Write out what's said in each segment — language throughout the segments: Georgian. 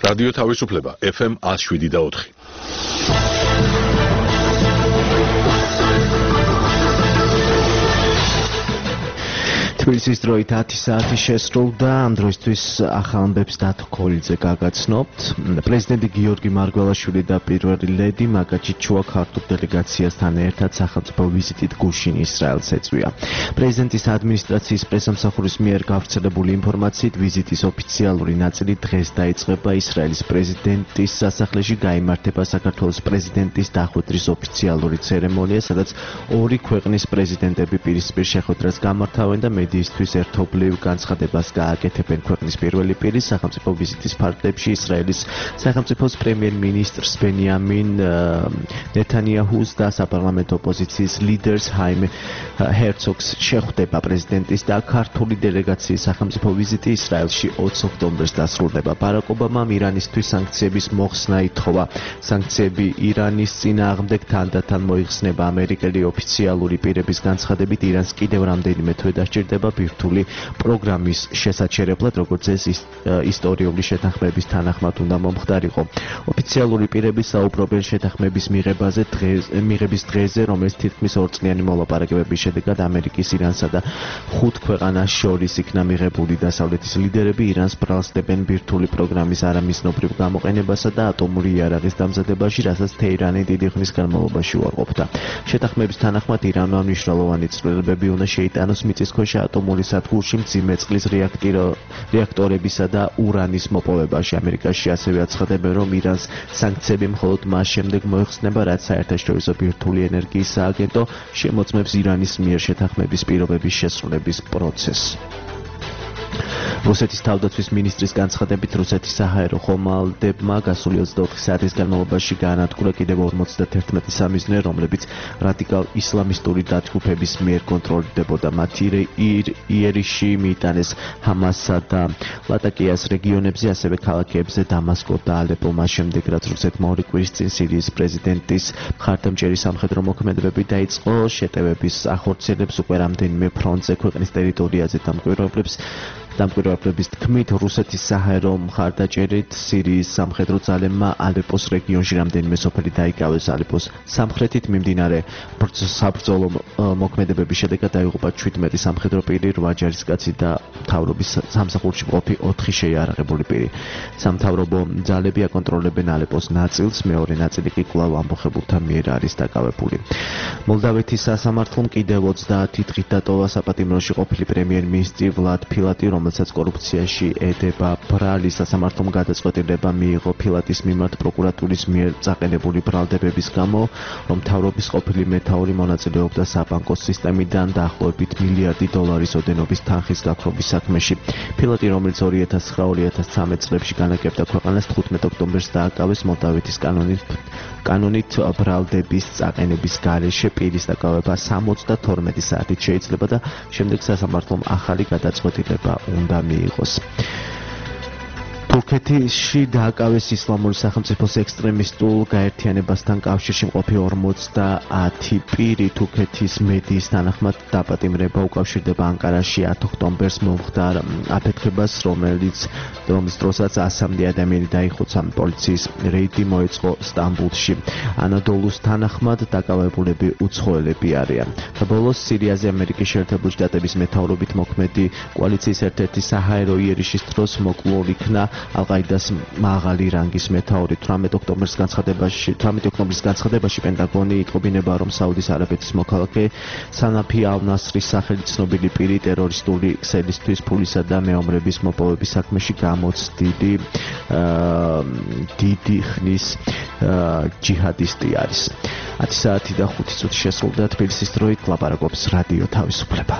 რადიო თავისუფლება FM 107.4. თბილისის დროით 10 საათი შესრულდა. ამ დროისთვის ახალ ამბებს დათო ქოლიძე გაგაცნობთ. პრეზიდენტი გიორგი მარგველაშვილი და პირველი ლედი მაგა ჩიჩუა ქართულ დელეგაციასთან ერთად სახელმწიფო ვიზიტით გუშინ ისრაელს ეწვია. პრეზიდენტის ადმინისტრაციის პრესამსახურის მიერ გავრცელებული ინფორმაციით ვიზიტის ოფიციალური ნაწილი დღეს დაიწყება. ისრაელის პრეზიდენტის სასახლეში გაიმართება საქართველოს პრეზიდენტის დახვედრის ოფიციალური ცერემონია, სადაც ორი ქვეყნის პრეზიდენტები პირისპირ შეხვედრას გამართავენ და მედიისთვის ერთობლივ განცხადებას გააკეთებენ. ქვეყნის პირველი პირის სახელმწიფო ვიზიტის ფარგლებში ისრაელის სახელმწიფოს პრემიერ-მინისტრს ბენიამინ ნეთანიაჰუს და საპარლამენტო ოპოზიციის ლიდერს ჰაიმ ჰერცოგს შეხვდება. პრეზიდენტის და ქართული დელეგაციის სახელმწიფო ვიზიტი ისრაელში 20 ოქტომბერს დასრულდება. ბარაკ ობამამ ირანისთვის სანქციების მოხსნა ითხოვა. სანქციები ირანის წინააღმდეგ თანდათან მოიხსნება. ამერიკელი ოფიციალური პირების განცხადებით ირანს კიდევ რამდენიმე თვე დასჭირდება ბირთვული პროგრამის შესაჩერებლად, როგორც ეს ისტორიული შეთანხმების თანახმად უნდა მომხდარიყო. ოფიციალური პირები საუბრობენ შეთანხმების მიღების დღეზე, რომელიც თითქმის ორწლიანი მოლაპარაკებების შედეგად ამერიკის, ირანსა და 5 ქვეყანას შორის იქნა მიღებული. დასავლეთის ლიდერები ირანს ბრალსდებენ ბირთვული პროგრამის არამიზნობრივ გამოყენებასა და ატომური იარაღის დამზადებაში, რასაც თეირანი დიდი ხნის განმავლობაში უარყოფდა. შეთანხმების თანახმად ირანმა მნიშვნელოვანი ცვლილებები უნდა შეიტანოს მიწისქვეშა ატომური სადგურში მძიმე წყლის რეაქტორებისა და ურანის მოპოვებაში. ამერიკაში ასევე აცხადებენ, რომ ირანს სანქციები მხოლოდ მას შემდეგ მოეხსნება, რაც საერთაშორისო ბირთვული ენერგიის სააგენტო შემოწმებს ირანის მიერ შეთანხმების პირობების შესრულების პროცესს. რუსეთის თავდაცვის მინისტრის განცხადებით, რუსეთის საჰაერო ხომალდებმა გასული 24 საათის განმავლობაში გაანადგურა კიდევ 51 სამიზნე, რომლებიც რადიკალ ისლამისტური დაჯგუფების მიერ კონტროლდებოდა. მათი იერიში მიიტანეს ჰამასსა და ლატაკიას რეგიონებზე, ასევე ქალაქებზე დამასკო და ალეპო. მას შემდეგ, რაც რუსეთმა ორი კვირის წინ სირიის პრეზიდენტის მხარდამჭერი სამხედრო მოქმედებები დაიწყო, შეტევების ახორციელებს უკვე რამდენიმე ფრონტზე ქვეყნის ტერიტორიაზე დამკვირვებლების თქმით, რუსეთის საჰაერო მხარდაჭერით სირიის სამხედრო ძალებმა ალეპოს რეგიონში რამდენიმე სოფელი დაიკავეს. ალეპოს სამხრეთით მიმდინარე საბრძოლო მოქმედებების შედეგად დაიღუპა 17 სამხედრო პირი, 8 ჯარისკაცი და მთავრობის სამსახურში მყოფი 4 შეიარაღებული პირი. სამთავრობო ძალები აკონტროლებენ ალეპოს ნაწილს, მეორე ნაწილი კი კვლავ ამბოხებულთა მიერ არის დაკავებული. მოლდავეთის სასამართლომ კიდევ 30 დღით დატოვა საპატიმროში ყოფილი პრემიერ-მინისტრი ვლად ფილატი, რომელსაც კორუფციაში ედება ბრალი. სასამართლომ გადაწყვეტილება მიიღო ფილატის მიმართ პროკურატურის მიერ წაყენებული ბრალდებების გამო, რომ მთავრობის ყოფილი მეთაური მონაწილეობდა საბანკო სისტემიდან დაახლოებით $1 მილიარდი ოდენობის თანხის გაქრობის საქმეში. ფილატი, რომელიც 2009-2013 წლებში განაგებდა ქვეყანას, 15 ოქტომბერს დააკავეს. მოლდავეთის კანონით ბრალდების წაყენების გარეშე პირის დაკავება 72 საათით შეიძლება და შემდეგ სასამართლომ ახალი გადაწყვეტილება უნდა მიიღოს. თურქეთში დააკავეს ისლამური სახელმწიფოს ექსტრემისტულ გაერთიანებასთან კავშირში მყოფი 50 პირი. თურქეთის მედიის თანახმად დაპატიმრება უკავშირდება ანკარაში 10 ოქტომბერს მომხდარ აფეთქებას, რომლის დროსაც 100-მდე ადამიანი დაიხოცა. პოლიციის რეიდი მოეწყო სტამბულში. ანადოლუს თანახმად დაკავებულები უცხოელები არიან. და ბოლოს სირიაზე ამერიკის შეერთებული შტატების მეთაურობით მოქმედი კოალიციის ერთ-ერთი საჰაერო იერიშის დროს მოკლულ იქნა ალ-ყაიდას მაღალი რანგის მეთაური. 18 ოქტომბრის განცხადებაში პენტაგონი იტყობინება, რომ საუდის არაბეთის მოქალაქე სანაფი ალ-ნასრის სახელი ცნობილი პირი ტერორისტული ქსელისთვის ფულისა და მეომრების მოპოვების საქმეში გამოცდილი დიდი ხნის ჯიჰადისტი არის. 10 საათი და 5 წუთი შესრულდა. თბილისის დროით ლაპარაკობს რადიო თავისუფლება.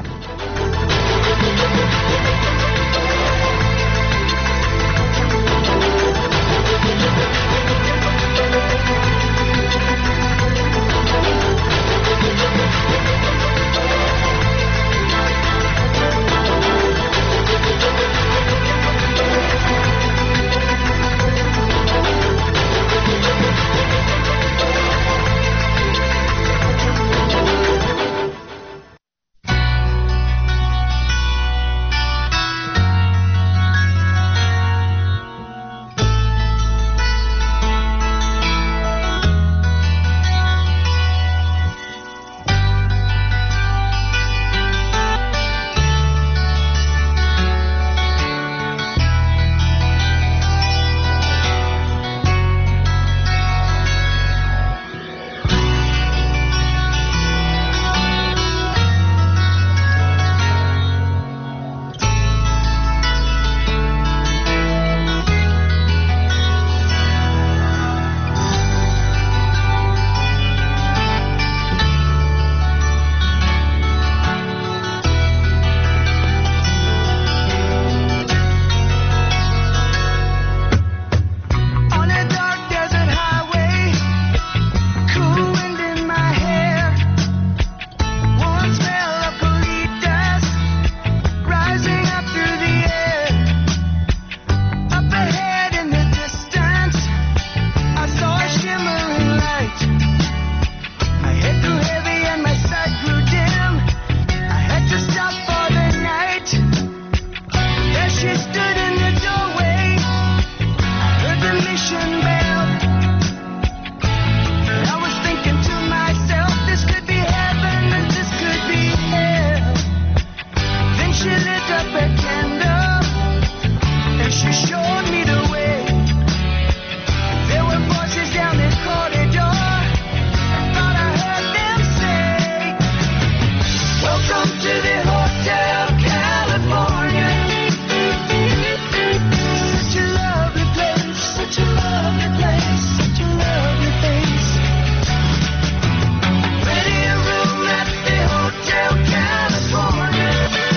to the Hotel California. Such a lovely place, such a lovely place, such a lovely place. Ready a room at the Hotel California.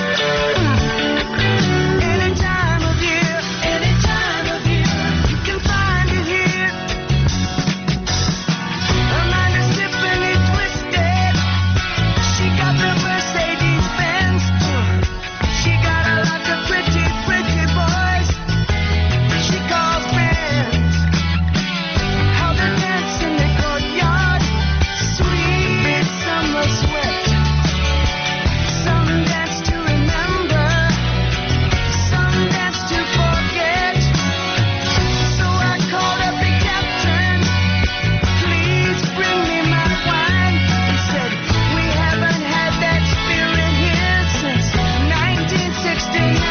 Any time of year, you can find it here. Amanda Tiffany Twisted, she got the Mercedes Benz. She got a lot of pretty, pretty boys she calls friends. How they dance in the courtyard, sweet summer sweat. Some dance to remember, some dance to forget. So I called up the captain, please bring me my wine. He said, we haven't had that spirit here since 1969.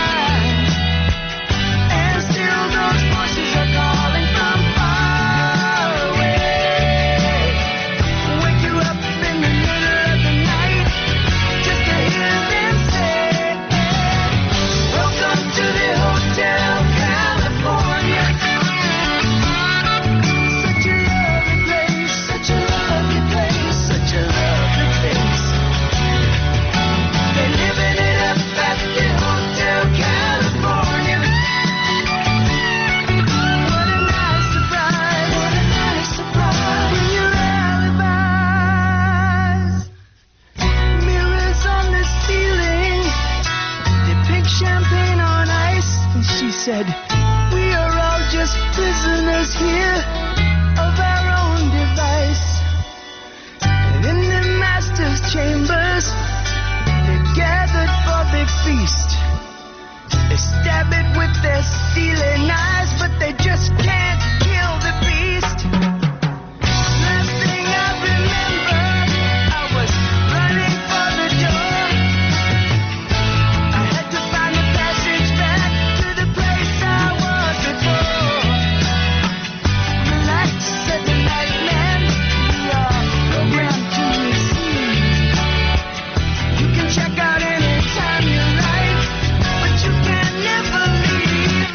And still those voices are calling from far away. Wake you up in the middle of the night just to hear them say, welcome to the Hotel California. Such a lovely place, such a lovely place, such a lovely place. They're living it up at the Hotel California. What a nice surprise, what a nice surprise. When your alibis, mirrors on the ceiling, they pink champagne on ice. And she said, we are all just prisoners here of our own device. And in the master's chambers, they're gathered for the feast. They stab it with their steely knives, but they just can't kill the beast. Last thing I remember, I was running for the door. I had to find a passage back to the place I was before. Relax, said the night man, we are programmed to receive. You can check out anytime you like, but you can never leave.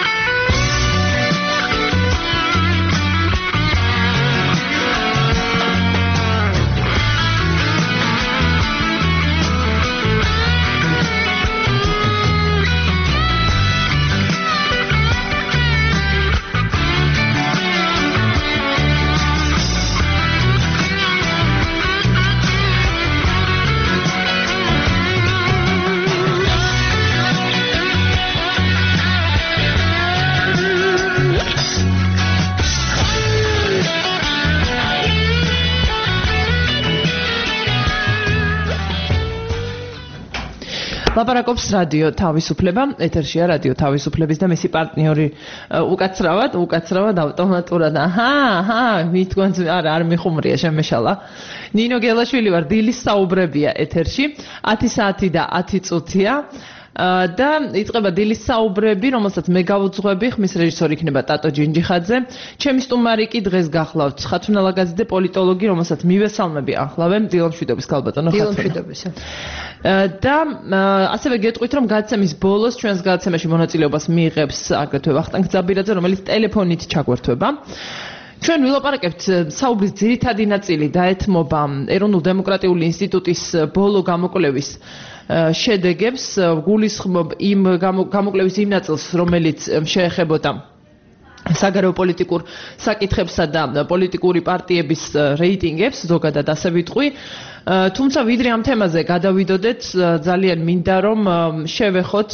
ლაპარაკობს რადიო თავისუფლება, ეთერშია რადიო თავისუფლების და მისი პარტნიორი უკაცრავად ავტომატურად. მითქვენს არ მიხუმრია შემეშალა. ნინო გელაშვილი ვარ, დილის საუბრებია ეთერში, 10 საათი და 10 წუთია. და იწყება დილის საუბრები, რომელსაც მე გავუძღვები, ხმის რეჟისორი იქნება ტატო ჯინჯიხაძე. ჩემი სტუმარი კი დღეს გახლავთ ხათუნალაგაძე პოლიტოლოგი, რომელსაც მივესალმები ახლავე დილამშვიდობის ქალბატონო ხათუნა. და ასევე გეტყვით, რომ გადაცემის ბოლოს ჩვენს გადაცემაში მონაწილეობას მიიღებს აგრეთვე ვახტანგ ძაბირაძე, რომელიც ტელეფონით ჩაგვერთვება. ჩვენ ვილაპარაკებთ საუბრის ძირითადი ნაწილი დაეთმობა ეროვნულ დემოკრატიული ინსტიტუტის ბოლო გამოკვლევის შედეგებს, გულისხმობ იმ გამოკვლევის იმ ნაწილს, რომელიც შეეხებოდა საგარეო პოლიტიკურ საკითხებსა და პოლიტიკური პარტიების რეიტინგებს, ზოგადად ასე ვიტყვი. თუმცა ვიდრე ამ თემაზე გადავიდოდეთ, ძალიან მინდა რომ შევეხოთ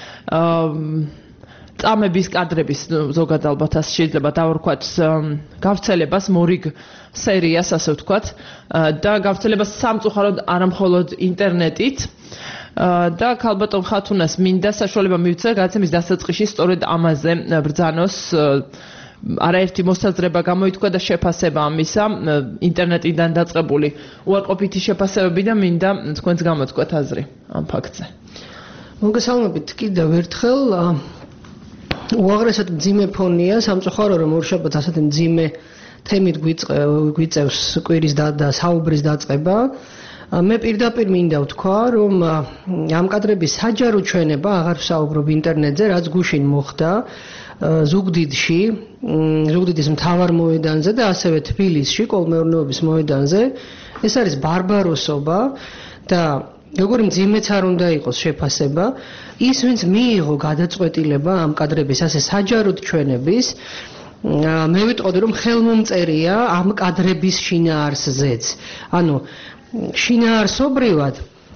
წამების კადრების ზოგადად ალბათ ასე შეიძლება დავარქვათ გავრცელებას მორიგ სერიას ასე ვთქვათ და გავრცელებას სამწუხაროდ არა მხოლოდ ინტერნეტით და ქალბატონ ხათუნას მინდა საშუალება მივცე გადაცემის დასაწყისში სწორედ ამაზე ბრძანოს არაერთი მოსაზრება გამოითქვა და შეფასება ამისა ინტერნეტიდან დაწყებული უარყოფითი შეფასებები და მინდა თქვენს გამოთქვათ აზრი ამ ფაქტზე. მოგესალმებით კიდევ ერთხელ უაღრესად მძიმე ფონია სამწუხარო რომ ორშაბათს ასეთი მძიმე თემით გვიწევს კვირის და საუბრის დაწყება მე პირდაპირ მინდა ვთქვა, რომ ამ კადრების საჯარო ჩვენება აღარ ვსაუბრობ ინტერნეტზე, რაც გუშინ მოხდა ზუგდიდში, ზუგდიდის მთავარ მოედანზე და ასევე თბილისში, კოლმეურნეობის მოედანზე. ეს არის ბარბაროსობა და როგორი მძიმეც არ უნდა იყოს შეფასება, ის ვინც მიიღო გადაწყვეტილება ამ კადრების ასე საჯაროდ ჩვენების, მე ვიტყოდი რომ ხელმომწერია ამ კადრების შინაარსზეც. ანუ შინაარსობრივად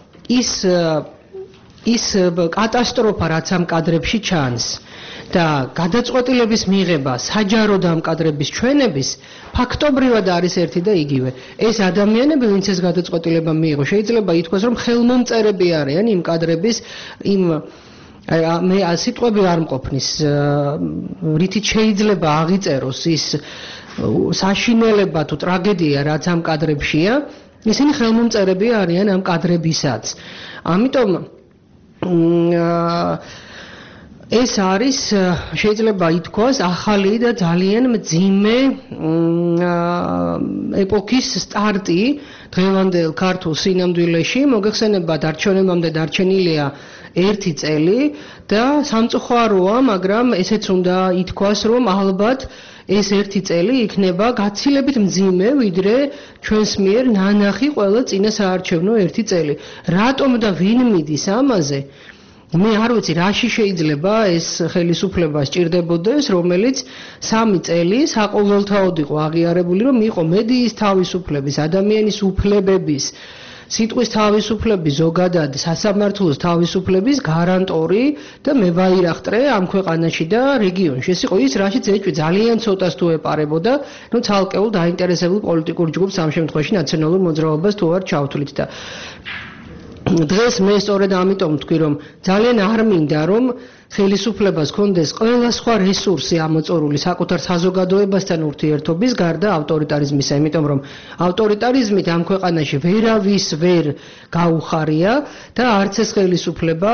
ის კატასტროფა რაც ამ კადრებში ჩანს და გადაწყვეტილების მიღება საჯაროდ ამ კადრების ჩვენების ფაქტობრივად არის ერთი და იგივე. ეს ადამიანები, ვინც ეს გადაწყვეტილება მიიღო, შეიძლება ითქვას, რომ ხელმომწერები არიან იმ კადრების მე სიტყვები არ მყოფნის, რითიც შეიძლება აღიწეროს ის საშინელება თუ ტრაგედია, რაც ამ კადრებშია, ისინი ხელმომწერები არიან ამ კადრებისაც. ამიტომ ეს არის შეიძლება ითქვას ახალი და ძალიან მძიმე ეპოქის სტარტი დღევანდელ ქართულ სინამდვილეში. მოგეხსენებათ, არჩევნებამდე დარჩენილია 1 წელი და სამწუხაროა, მაგრამ ესეც უნდა ითქვას, რომ ალბათ ეს 1 წელი იქნება გაცილებით მძიმე, ვიდრე ჩვენს მიერ ნანახი ყველა წინა საარჩევნო 1 წელი. რატომ და ვინ მიდის ამაზე? მე არ ვიცი, რაში შეიძლება ეს ხელისუფლება სჭირდებოდეს, რომელიც 3 წელი საყოველთაოდ იყო აღიარებული, რომ იყო მედიის თავისუფლების, ადამიანის უფლებების, სიტყვის თავისუფლების, ზოგადად სასამართლოს თავისუფლების გარანტორი და მევაირახტრე ამ ქვეყანაში და რეგიონში. ეს იყო ის, რაშიც ეჭვი ძალიან ცოტას თუ ეპარებოდა, რომ ცალკეულ დაინტერესებულ პოლიტიკურ ჯგუფს ამ შემთხვევაში ნაციონალურ მოძრაობას თუ არ ჩავთვლით და დღეს მე სწორედ ამიტომ ვთქვი, რომ ძალიან არ მინდა, რომ ხელისუფლებას ჰქონდეს ყველა სხვა რესურსი ამოწურული საკუთარ საზოგადოებასთან ურთიერთობის გარდა ავტორიტარიზმისა, იმიტომ რომ ავტორიტარიზმით ამ ქვეყანაში ვერავის ვერ გაუხარია და არც ეს ხელისუფლება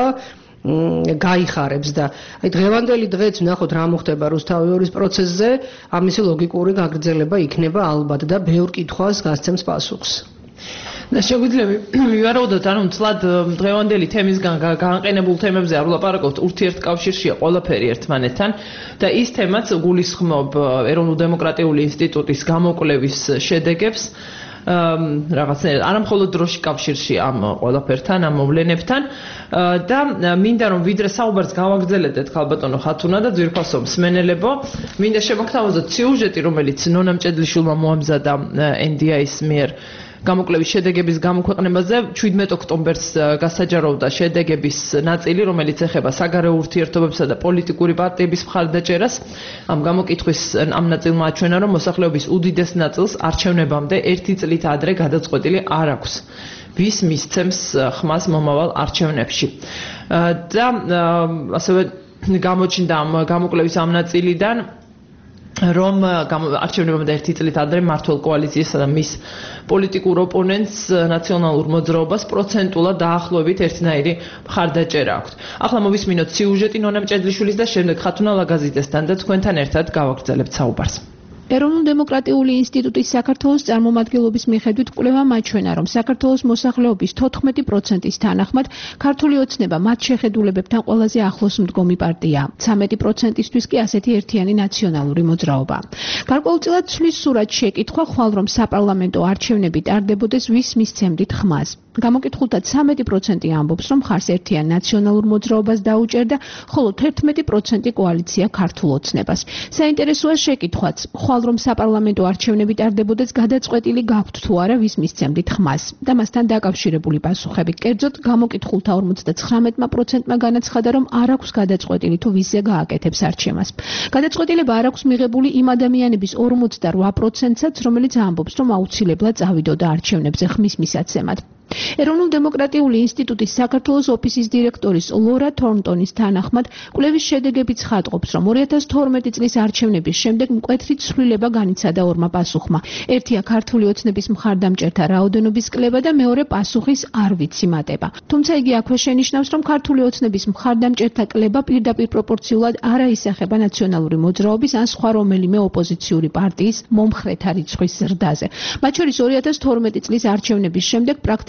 გაიხარებს და აი დღევანდელი დღეც ვნახოთ რა მოხდება რუსთავის პროცესზე, ამისი ლოგიკური გაგრძელება იქნება ალბათ და ბევრ კითხვას გასცემს პასუხს. და შეგვიძლია მივარაუდოთ, ანუ თლად დღევანდელი თემისგან გაანყენებულ თემებზე არ ვლაპარაკობთ, ურთიერთკავშირშია ყველაფერი ერთმანეთთან და ის თემაც გულისხმობ ეროვნულ-დემოკრატიული ინსტიტუტის გამოკვლევის შედეგებს რაღაცნაირად არამხოლოდ დროში კავშირში ამ ყველაფერთან, ამ მოვლენებთან და მინდა რომ ვიდრე საუბარს გავაგრძელეთ ხალბატონო ხათუნა და ძვირფასო მსმენელებო, მინდა შევაგთავაზოთ სიუჟეტი, რომელიც ნონა მჭედლიშვილმა მოამზადა NDI-ის მიერ გამოკვლევის შედეგების გამოქვეყნებაზე 17 ოქტომბერს გასაჯაროვდა შედეგების ნაწილი, რომელიც ეხება საგარეო ურთიერთობებსა და პოლიტიკური პარტიების მხარდაჭერას. ამ გამოკითხვის ამ ნაწილმა აჩვენა, რომ მოსახლეობის უდიდეს ნაწილს არჩევნებამდე 1 წლით ადრე გადაწყვეტილი არ აქვს, ვის მისცემს ხმას მომავალ არჩევნებში. და ასევე გამოჩნდა ამ გამოკვლევის ამ ნაწილიდან, რომ არჩევნებამდე 1 წლით ადრე მმართველ კოალიციასა და მის პოლიტიკურ ოპონენტს ნაციონალურ მოძრაობას პროცენტულად დაახლოებით ერთნაირი მხარდაჭერა აქვთ. ახლა მოვისმინოთ სიუჟეტი ნონა მჭედლიშვილის და შემდეგ ხათუნა ლაგაზიძესთან და თქვენთან ერთად გავაგრძელებთ საუბარს. ეროვნულ-დემოკრატიული ინსტიტუტის საქართველოს წარმომადგენლობის მიხედვით კვლევამ აჩვენა, რომ საქართველოს მოსახლეობის 14%-ის თანახმად ქართული ოცნება მათ შეხედულებებთან ყველაზე ახლოს მდგომი პარტია. 13%-ისთვის კი ასეთი ერთიანი ნაციონალური მოძრაობა. გარკვეულწილად ცვლის სურათს შეკითხვა ხვალ რომ საპარლამენტო არჩევნები ტარდებოდეს ვის მისცემდით ხმას. გამოკითხულთა 13% ამბობს, რომ ხარს ერთიან ნაციონალურ მოძრაობას დაუჭერდა, ხოლო 11% კოალიცია ქართულ ოცნებას. საინტერესოა შეკითხვაც, ხვალ რომ საპარლამენტო არჩევნები ტარდებოდეს, გადაწყვეტილი გაქვთ თუ არა ვის მისცემდით ხმას და მასთან დაკავშირებული პასუხები. კერძოდ, გამოკითხულთა 59%-მა განაცხადა, რომ არ აქვს გადაწყვეტილი თუ ვისზე გააკეთებს არჩევას. გადაწყვეტილება არ აქვს მიღებული იმ ადამიანების 48%-საც, რომელიც ამბობს, რომ აუცილებლად წავიდოდა არჩევნებზე ხმის მისაცემად. ეროვნულ-დემოკრატიული ინსტიტუტის საქართველოს ოფისის დირექტორის ლორა თორნტონის თანახმად, კვლევის შედეგები ცხადყოფს, რომ 2012 წლის არჩევნების შემდეგ მკვეთრი ცვლილება განიცადა ორმა პასუხმა. ერთია ქართული ოცნების მხარდამჭერთა რაოდენობის კლება და მეორე პასუხის არ ვიცი მატება. თუმცა იგი აქვე შენიშნავს, რომ ქართული ოცნების მხარდამჭერთა კლება პირდაპირ პროპორციულად არ აისახება ნაციონალური მოძრაობის ან სხვა რომელიმე ოპოზიციური პარტიის მომხრეთა რიცხვის ზრდაზე. მათ შორის 2012 წლის არჩევნების შემდეგ პრაქტიკულად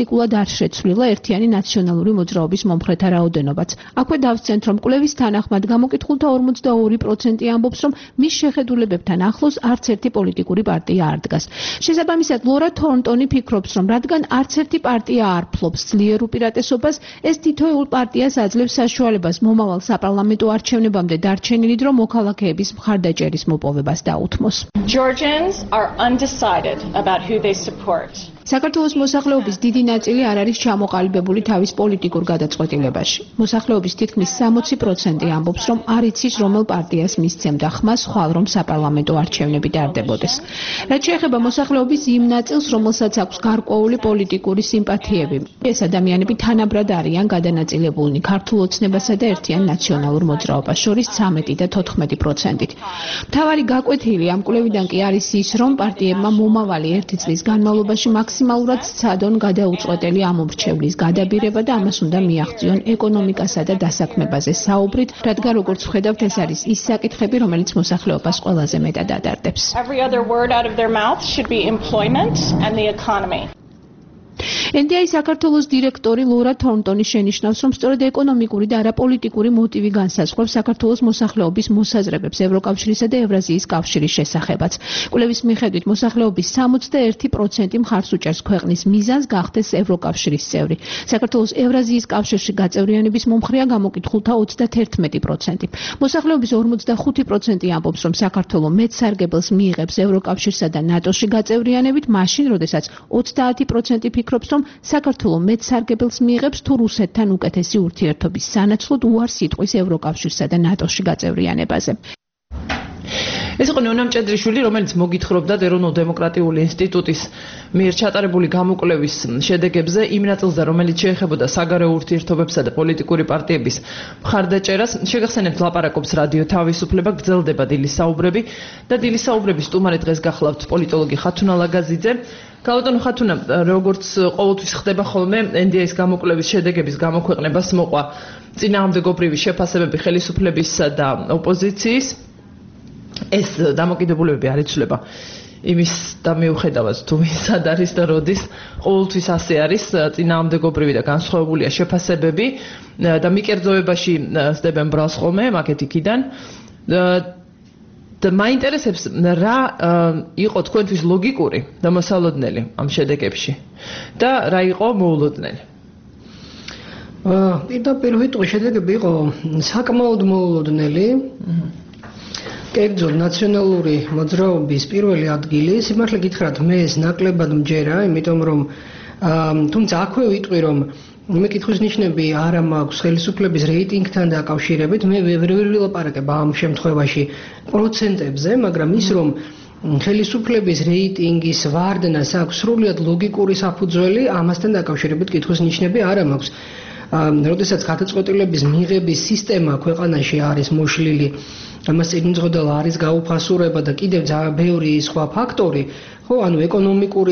პრაქტიკულად არ შეცვლილა ერთიანი ნაციონალური მოძრაობის მომხრეთა რაოდენობაც. აქვე დავსცენთ, რომ კვლევის თანახმად გამოკითხულთა 42% ამბობს, რომ მის შეხედულებებთან ახლოს არც ერთი პოლიტიკური პარტია არ დგას. შესაბამისად, ლორა თორნტონი ფიქრობს, რომ რადგან არც ერთი პარტია არ ფლობს ძლიერ უპირატესობას, ეს თითოეულ პარტიას აძლევს საშუალებას მომავალ საპარლამენტო არჩევნებამდე დარჩენილი დრო მოქალაქეების მხარდაჭერის მოპოვებას დაუთმოს. Georgians are undecided about who they support. საქართველოს მოსახლეობის დიდი ნაწილი არ არის ჩამოყალიბებული თავის პოლიტიკურ გადაწყვეტილებაში. მოსახლეობის თითქმის 60% ამბობს, რომ არ იცის რომელ პარტიას მისცემდა ხმას ხვალ რომ საპარლამენტო არჩევნები ტარდებოდეს. რაც შეეხება მოსახლეობის იმ ნაწილს, რომელსაც აქვს გარკვეული პოლიტიკური სიმპათიები, ეს ადამიანები თანაბრად არიან გადანაწილებულნი ქართულ ოცნებასა და ერთიან ნაციონალურ მოძრაობას შორის 13 და 14%-ით. მთავარი გაკვეთილი ამ კვლევიდან კი არის ის, რომ პარტიებმა მომავალი 1 წლის განმავლობაში მაქსიმალურად სცადონ გადაუწყვეტელი ამომრჩევლის გადაბირება და ამას უნდა მიაღწიონ ეკონომიკასა და დასაქმებაზე საუბრით, რადგან როგორც ვხედავთ, ეს არის ის საკითხები, რომელიც მოსახლეობას ყველაზე მეტად ადარდებს. Every other word out of their mouth should be employment and the economy. NDI საქართველოს დირექტორი ლორა თორნტონი შენიშნავს, რომ სწორედ ეკონომიკური და არაპოლიტიკური მოტივი განსაზღვრავს საქართველოს მოსახლეობის მოსაზრებებს ევროკავშირისა და ევრაზიის კავშირის შესახებაც. კვლევის მიხედვით მოსახლეობის 61% მხარს უჭერს ქვეყნის მიზანს გახდეს ევროკავშირის წევრი. საქართველოს ევრაზიის კავშირში გაწევრიანების მომხრეა გამოკითხულთა 31%. მოსახლეობის 45% ამბობს, რომ საქართველო მეტ სარგებელს მიიღებს ევროკავშირსა და ნატოში გაწევრიანებით, მაშინ, როდესაც 30% ფიქრობს, რომ საქართველო მეტ სარგებელს მიიღებს თუ რუსეთთან უკეთესი ურთიერთობის სანაცვლოდ უარს იტყვის ევროკავშირსა და ნატოში გაწევრიანებაზე. ეს იყო ნონა მჭედრიშვილი, რომელიც მოგითხრობდა ეროვნულ-დემოკრატიული ინსტიტუტის მიერ ჩატარებული გამოკვლევის შედეგებზე იმ ნაწილზე, რომელიც შეეხებოდა საგარეო ურთიერთობებსა და პოლიტიკური პარტიების მხარდაჭერას. შეგახსენებთ, ლაპარაკობს რადიო თავისუფლება, გრძელდება დილის საუბრები და დილის საუბრების სტუმარი დღეს გახლავთ პოლიტოლოგი ხათუნა ლაგაზიძე. გალატონო ხათუნა, როგორც ყოველთვის ხდება ხოლმე, NDI-ის გამოკვლევის შედეგების გამოქვეყნებას მოყვა წინააღმდეგობრივი შეფასებები ხელისუფლებისა და ოპოზიციის. ეს დამოკიდებულებები არ იცვლება იმის და მიუხედავად თუ ვინსად არის და როდის, ყოველთვის ასე არის, წინააღმდეგობრივი და განსხვავებულია შეფასებები და მიკერძოებაში სდებენ ბრალს ხოლმე მაგეთ იქიდან. და მაინტერესებს რა იყო თქვენთვის ლოგიკური და მოსალოდნელი ამ შედეგებში და რა იყო მოულოდნელი. პირდაპირ ვიტყვი, შედეგები იყო საკმაოდ მოულოდნელი. კერძოდ ნაციონალური მოძრაობის პირველი ადგილი, სიმართლე გითხრათ, მე ეს ნაკლებად მჯერა, იმიტომ რომ თუმცა აქვე ვიტყვი, რომ მეკითხვის ნიშნები არა მაქვს ხელისუფლების რეიტინგთან დაკავშირებით, მე ვერ ვილაპარაკებ ამ შემთხვევაში პროცენტებზე, მაგრამ ის რომ ხელისუფლების რეიტინგის ვარდნას აქვს სრულიად ლოგიკური საფუძველი, ამასთან დაკავშირებით კითხვის ნიშნები არა მაქვს. როდესაც გადაწყვეტილების მიღების სისტემა ქვეყანაში არის მოშლილი, ამას წინუძღოდალა არის გაუფასურება და კიდევ ძალიან ბევრი სხვა ფაქტორი, ხო, ანუ ეკონომიკური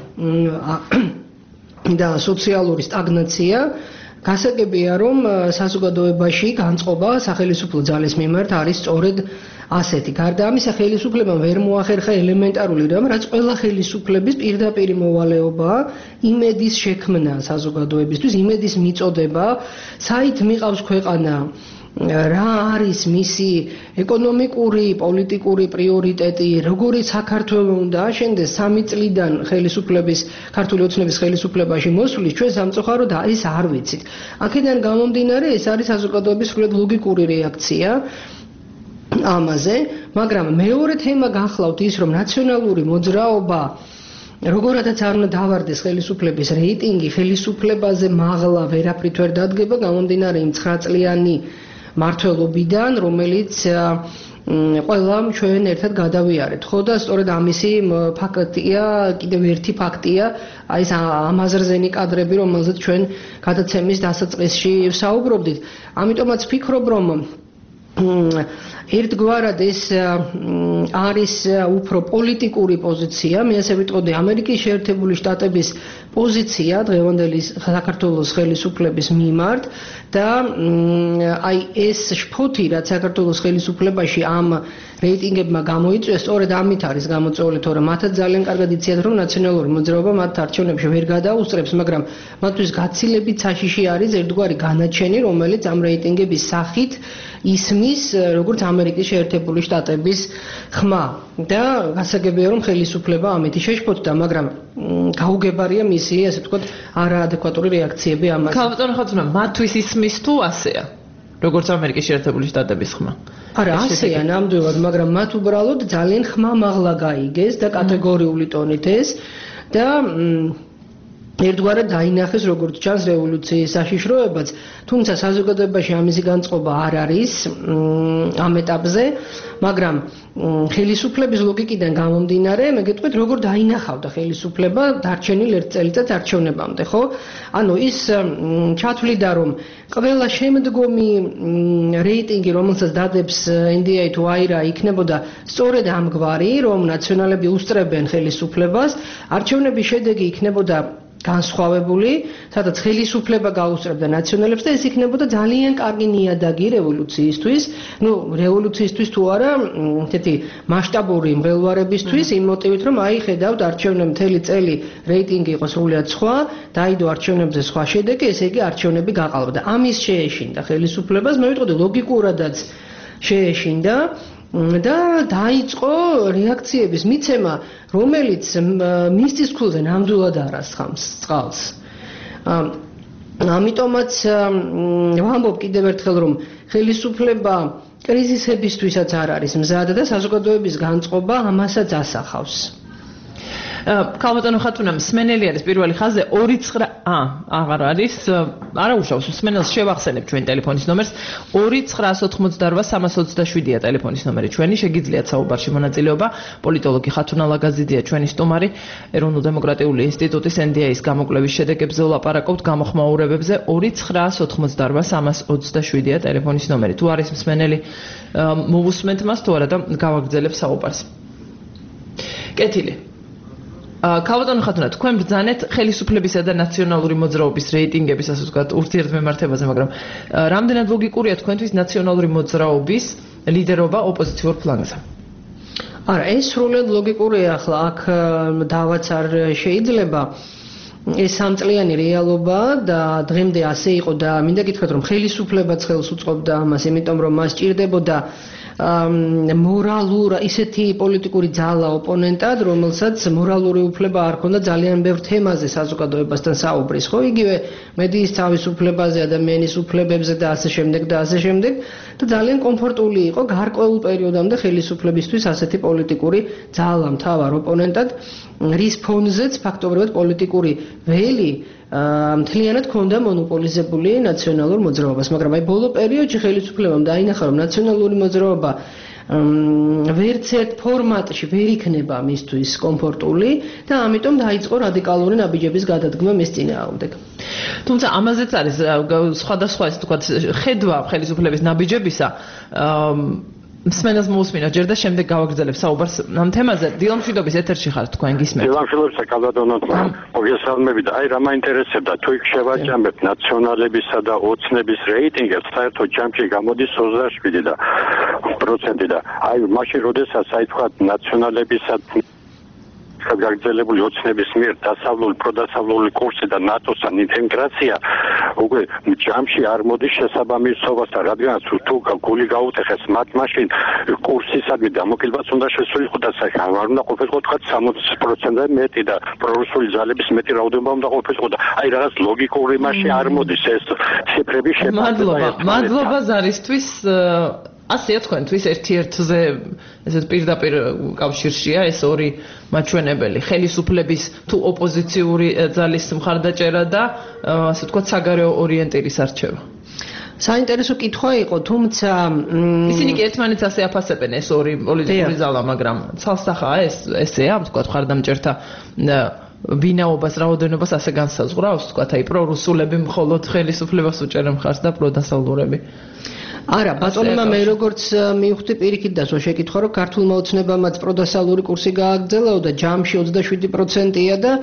და სოციალური სტაგნაცია, გასაგებია, რომ საზოგადოებაში განწყობა სახელმწიფო ძალის მიმართ არის სწორედ ასეთი. გარდა ამისა, ხელისუფლებამ ვერ მოახერხა ელემენტარული რამ, რაც ყველა ხელისუფლების პირდაპირი მოვალეობაა, იმედის შექმნა საზოგადოებისთვის, იმედის მიწოდება, საით მიყავს ქვეყანა, რა არის მისი ეკონომიკური, პოლიტიკური პრიორიტეტი, როგორიც საქართველო უნდა აშენდეს 3 წლიდან ხელისუფლების, ქართული ოცნების ხელისუფლებაში მოსვლის, ჩვენ სამწუხაროდ ეს არ ვიცით. აქედან გამომდინარე, ეს არის საზოგადოების სრულიად ლოგიკური რეაქცია ამაზე, მაგრამ მეორე თემა გახლავთ ის, რომ ნაციონალური მოძრაობა როგორადაც არ უნდა დავარდეს ხელისუფლების რეიტინგი, ხელისუფლებაზე მაღლა ვერაფრით ვერ დადგება, გამომდინარე იმ 9 წლიანი მართლობიდან, რომელიც ყველამ ჩვენ ერთად გადავიარეთ. ხო და სწორედ ამისი ფაქტია, კიდევ ერთი ფაქტია, აი ეს ამაზრზენი კადრები, რომელზეც ჩვენ გადაცემის დასაწყისში ვსაუბრობდით. ამიტომაც ვფიქრობ, რომ ერთგვარად ეს არის უფრო პოლიტიკური პოზიცია, მე ასე ვიტყოდი, ამერიკის შეერთებული შტატების პოზიცია დღევანდელი საქართველოს ხელისუფლების მიმართ და აი ეს შფოთი, რაც საქართველოს ხელისუფლებაში ამ რეიტინგებმა გამოიწვია, სწორედ ამით არის გამოწვეული, თორემ მათაც ძალიან კარგად იციან, რომ ნაციონალური მოძრაობა მათ არჩევნებში ვერ გადაუსწრებს, მაგრამ მათთვის გაცილებით საშიში არის ერთგვარი განაჩენი, რომელიც ამ რეიტინგების სახით ისმის როგორც ამერიკის შეერთებული შტატების ხმა და გასაგებია რომ ხელისუფლება ამით შეშფოთდა, მაგრამ გაუგებარია მისი, ასე ვთქვათ, არაადეკვატური რეაქციები ამაზე. ქალბატონო ხათუნა, მათთვის ისმის თუ ასეა? როგორც ამერიკის შეერთებული შტატების ხმა. არა, ასეა ნამდვილად, მაგრამ მათ უბრალოდ ძალიან ხმამაღლა გაიგეს და კატეგორიული ტონით ეს და ერთგვარად დაინახეს როგორც ჩანს რევოლუციის საშიშროებაც, თუმცა საზოგადოებაში ამისი განწყობა არ არის ამ ეტაპზე, მაგრამ ხელისუფლების ლოგიკიდან გამომდინარე, მე გეტყვით, როგორ დაინახავდა ხელისუფლება დარჩენილ ერთ წელიწადს არჩევნებამდე, ხო? ანუ ის ჩათვლიდა, რომ ყველა შემდგომი რეიტინგი, რომელსაც დადებს NDI თუ AIRA, იქნებოდა სწორედ ამგვარი, რომ ნაციონალები უსწრებენ ხელისუფლებას, არჩევნების შედეგი იქნებოდა განსხვავებული, სადაც ხელისუფლება გაუსწრებდა ნაციონალებს და ეს იქნებოდა ძალიან კარგი ნიადაგი რევოლუციისთვის, რევოლუციისთვის თუ არა, ესეთი მასშტაბური მღელვარებისთვის, იმ მოტივით, რომ აი ხედავთ არჩევნები მთელი წელი რეიტინგი იყო სრულიად სხვა, დაიდო არჩევნებზე სხვა შედეგი, ესე იგი არჩევნები გაყალბდა. ამის შეეშინდა ხელისუფლებას, მე ვიტყოდი ლოგიკურადაც შეეშინდა და დაიწყო რეაქციების მიცემა, რომელიც მისთვის ქულზე ნამდვილად არ ასხამს წყალს. ამიტომაც ვამბობ კიდევ ერთხელ, რომ ხელისუფლება კრიზისებისთვისაც არ არის მზად და საზოგადოების განწყობა ამასაც ასახავს. ქალბატონო ხათუნა, მსმენელი არის პირველი ხაზზე 29 აღარ არის, არა უშავს, მსმენელს შევახსენებ ჩვენ ტელეფონის ნომერს 2988327-ია ტელეფონის ნომერი ჩვენი, შეგიძლიათ საუბარში მონაწილეობა. პოლიტოლოგი ხათუნა ლაგაზიდია ჩვენი სტუმარი, ეროვნულ-დემოკრატიული ინსტიტუტის NDI-ის გამოკვლევის შედეგებზე ვლაპარაკობთ, გამოხმაურებებზე 2988327-ია ტელეფონის ნომერი. თუ არის მსმენელი, მოვუსმენთ მას, თუ არა და გავაგრძელებ საუბარს. კეთილი. ქალბატონო ხათუნა, თქვენ ბრძანეთ ხელისუფლებისა და ნაციონალური მოძრაობის რეიტინგების, ასე ვთქვათ, ურთიერთმემართებაზე, მაგრამ რამდენად ლოგიკურია თქვენთვის ნაციონალური მოძრაობის ლიდერობა ოპოზიციურ ფლანგზე? არა, ეს სრულად ლოგიკურია, ახლა აქ დავაც არ შეიძლება. ეს სამწლიანი რეალობა და დღემდე ასე იყო და მინდა გითხრათ, რომ ხელისუფლებაც ხელს უწყობდა ამას, იმიტომ რომ მას ჭირდებოდა მორალურ ისეთი პოლიტიკური ძალა ოპონენტად, რომელსაც მორალური უფლება არ ჰქონდა ძალიან ბევრ თემაზე საზოგადოებასთან საუბრის, ხო? იგივე მედიის თავისუფლებაზე, ადამიანის უფლებებზე და ასე შემდეგ და ასე შემდეგ და ძალიან კომფორტული იყო გარკვეულ პერიოდამდე ხელისუფლებისთვის ასეთი პოლიტიკური ძალა მთავარ ოპონენტად, რის ფონზეც ფაქტობრივად პოლიტიკური ველი მთლიანად ჰქონდა მონოპოლიზებული ნაციონალურ მოძრაობას, მაგრამ აი ბოლო პერიოდში ხელისუფლებამ დაინახა, რომ ნაციონალური მოძრაობა ვერც ერთ ფორმატში ვერ იქნება მისთვის კომფორტული და ამიტომ დაიწყო რადიკალური ნაბიჯების გადადგმა მის წინააღმდეგ. თუმცა ამაზეც არის სხვადასხვა, ასე ვთქვათ, ხედვა ხელისუფლების ნაბიჯებისა. მსმენელს მოусმინოთ ჯერ და შემდეგ გავაგრძელებ საუბარს ამ თემაზე. დილა მშვიდობის ეთერში ხართ თქვენ გისმენთ. დილა მშვიდობისა ქალბატონო, მოგესალმებით. აი რა მაინტერესებდა, თუ იქ შევაჯამებთ ნაციონალებისა და ოცნების რეიტინგებს, საერთოდ ჯამში გამოდის 27% და აი მაშინ როდესაც აი თქვა ნაციონალებისა გაგრძელებული ოცნების მიერ დასავლური პროდასავლური კურსი და ნატოსთან ინტეგრაცია უკვე ჯამში არ მოდის შესაბამისობასთან, რადგანაც თუ გული გაუტეხეს მათ მაშინ კურსისადმი დამოკიდებას უნდა შესულიყო და არ უნდა ყოფილიყო თქვა 60%-ზე მეტი და პრორუსული ძალების მეტი რაოდენობა უნდა ყოფილიყო და აი რაღაც ლოგიკური მასში არ მოდის ეს ციფრები შეფასება. მადლობა ზარისთვის. ასეა თქვენთვის ერთ-ერთზე ესეთ პირდაპირ კავშირშია ეს ორი მაჩვენებელი, ხელისუფლების თუ ოპოზიციური ძალის მხარდაჭერა და ასე ვთქვათ საგარეო ორიენტირის არჩევა. საინტერესო კითხვა იყო, თუმცა ისინი კი ერთმანეთს ასე აფასებენ ეს ორი პოლიტიკური ძალა, მაგრამ ცალსახაა ესეა, ვთქვათ, მხარდამჭერთა ვინაობას, რაოდენობას ასე განსაზღვრავს, ვთქვათ, აი პრორუსულები მხოლოდ ხელისუფლებას უჭერენ მხარს და პროდასავლურები. არა, ბატონმა მე როგორც მივხვდი პირიქით დასვა შეკითხვა, რომ ქართულმა ოცნებამაც პროდასალური კურსი გააგრძელაო და ჯამში 27%-ია და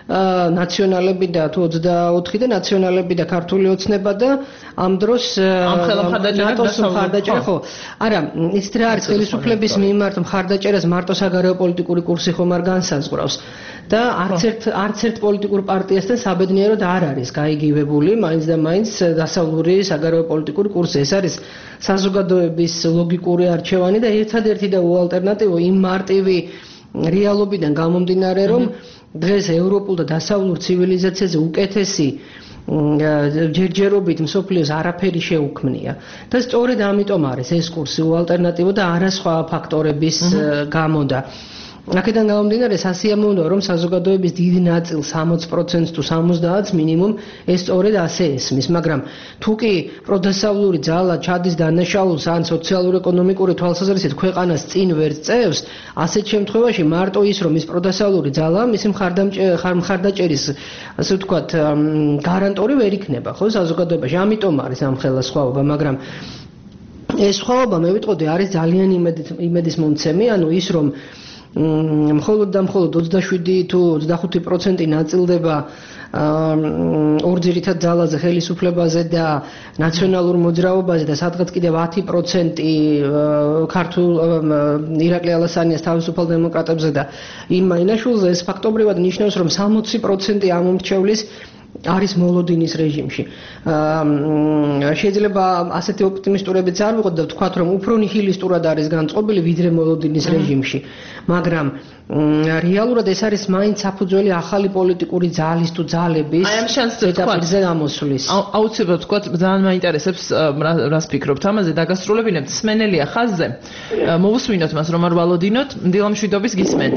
ნაციონალები და თუ 24 და ნაციონალები და ქართული ოცნება და ამ დროს ნატოს მხარდაჭერა ხო არა ის რა არის ხელისუფლების მიმართ მხარდაჭერას მარტო საგარეო პოლიტიკური კურსი ხომ არ განსაზღვრავს და არც ერთ პოლიტიკურ პარტიასთან საბედნიეროდ არ არის გაიგივებული მაინც და მაინც დასავლური საგარეო პოლიტიკური კურსი ეს არის საზოგადოების ლოგიკური არჩევანი და ერთადერთი და უალტერნატივო იმ მარტივი რეალობიდან გამომდინარე რომ დღეს ევროპულ და დასავლურ ცივილიზაციაზე უკეთესი ჯერჯერობით მსოფლიოს არაფერი შეუქმნია და სწორედ ამიტომ არის ეს კურსი უალტერნატივო და არა სხვა ფაქტორების გამო და აქედან გამომდინარე სასიამოვნოა რომ საზოგადოების დიდი ნაწილს 60% თუ 70-ს მინიმუმ ეს სწორედ ასე ესმის მაგრამ თუ კი პროდასავლური ძალა ჩადის დანაშაულს ან სოციალურ-ეკონომიკური თვალსაზრისით ქვეყანას წინ ვერ წევს ასეთ შემთხვევაში მარტო ის რომ ის პროდასავლური ძალა მისი მხარდაჭერის ასე ვთქვათ გარანტორი ვერ იქნება ხო საზოგადოებაში ამიტომ არის ამ ხელა სხვაობა მაგრამ ეს სხვაობა მე ვიტყოდი არის ძალიან იმედისმომცემი ანუ ის რომ მხოლოდ და მხოლოდ 27 თუ 25% ნაწილდება ორ ძირითად ძალაზე ხელისუფლებაზე და ნაციონალურ მოძრაობაზე და სადღაც კიდევ 10% ქართულ ირაკლი ალასანიას თავისუფალ დემოკრატებზე და იმ მაინაშვილზე ეს ფაქტობრივად ნიშნავს რომ 60% ამომრჩევლის არის მოლოდინის რეჟიმში. შეიძლება ასეთი ოპტიმისტურებიც არ ვიყოთ და ვთქვათ, რომ უფრო ნიჰილისტურად არის განწყობილი ვიდრე მოლოდინის რეჟიმში. მაგრამ რეალურად ეს არის მაინც საფუძველი ახალი პოლიტიკური ძალის თუ ძალების ზედაპირზე გამოსვლის. აუცილებლად ვთქვათ, ძალიან მაინტერესებს რას ფიქრობთ ამაზე და გასრულებინებთ სმენელია ხაზზე. მოვუსმინოთ მას რომ არ ვალოდინოთ, დილამშვიდობის გისმენთ.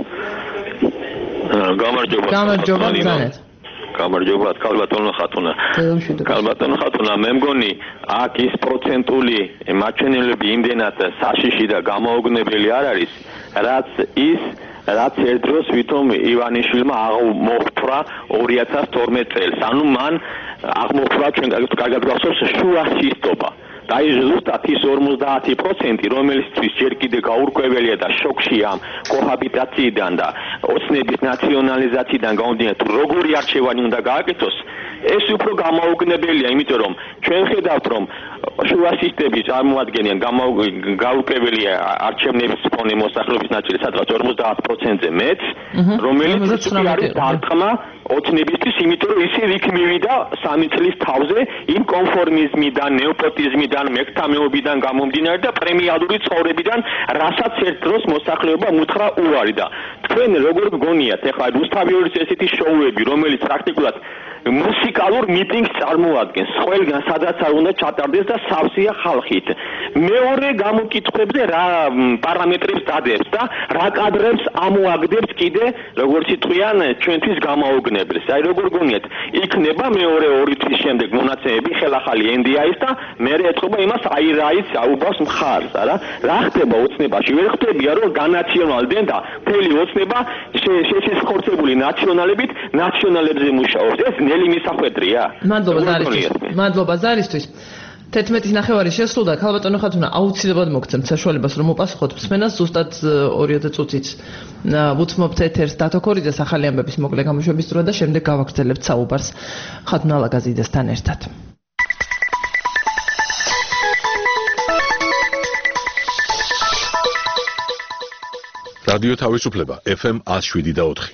გამარჯობა ბრძანეთ. გამარჯობა ქალბატონო ხათუნა. ქალბატონო ხათუნა, მე მგონი აქ ის პროცენტული მაჩვენებლები იმდენად საშიში და გამოუგნებელი არ არის, რაც ერთ დროს ვითომ ივანიშვილმა აღმოფრა 2012 წელს. ანუ მან აღმოფრა ჩვენ კარგად გახსოვს შუა სისტომა. და ის ზუსტად ის 50%, რომელისთვის ჯერ კიდევ გაურკვეველია და შოქში ამ კოჰაბიტაციიდან და ოცნების ნაციონალიზაციიდან გამომდინარე, როგორი არჩევანი უნდა გააკეთოს, ეს უფრო გამოუგნებელია, იმიტომ რომ ჩვენ ხედავთ, რომ შუა სისტემის წარმოადგენენ გაურკვეველია არჩევნების ფონე მოსახლეობის ნაწილი სადღაც 50%-ზე მეტ, რომელიც არის დარტყმა ოცნებისთვის, იმიტომ რომ ისე იქ მივიდა 3 წლის თავზე იმ კონფორმიზმიდან, ნეოპოტიზმიდან, მექტამეობიდან გამომდინარე და პრემიალური ცხოვრებიდან, რასაც ერთ დროს მოსახლეობა მუთხრა უარი და თქვენ როგორ გგონიათ, ეხლა რუსთავის ესეთი შოუები, რომელიც პრაქტიკულად მუსიკალურ მიტინგს წარმოადგენს, ყველგან სადაც არ უნდა ჩატარდეს და სავსეა ხალხით. მეორე გამოკითხვებზე რა პარამეტრებს დადებს და რა კადრებს ამოაგდებს კიდე, როგორც იტყვიან, ჩვენთვის გამოუგნებელს. აი როგორ გონიათ, იქნება მეორე 2 თვის შემდეგ მონაცემები ხელახალი NDI-ს და მე ეთქობა იმას აირაიც აუბავს მხარს, არა? რა ხდება ოცნებაში? ვერ ხდებია რომ განაციონალდნენ და მთელი ოცნება შესხორცებული ნაციონალებით ნაციონალებზე მუშაობს. ეს ნელი მისახვედრია. მადლობა ზარისთვის. 11:09 შესრულდა. ქალბატონო ხათუნა, აუცილებლად მოგცემთ საშუალებას რომ მოპასუხოთ მსმენელს ზუსტად 2 წუთით. ვუთმობთ ეთერს დათო ქორიძეს ახალი ამბების მოკლე გამოშვების დრო და შემდეგ გავაგრძელებთ საუბარს ხათუნა ლაგაზიდესთან ერთად. რადიო თავისუფლება FM 107.4.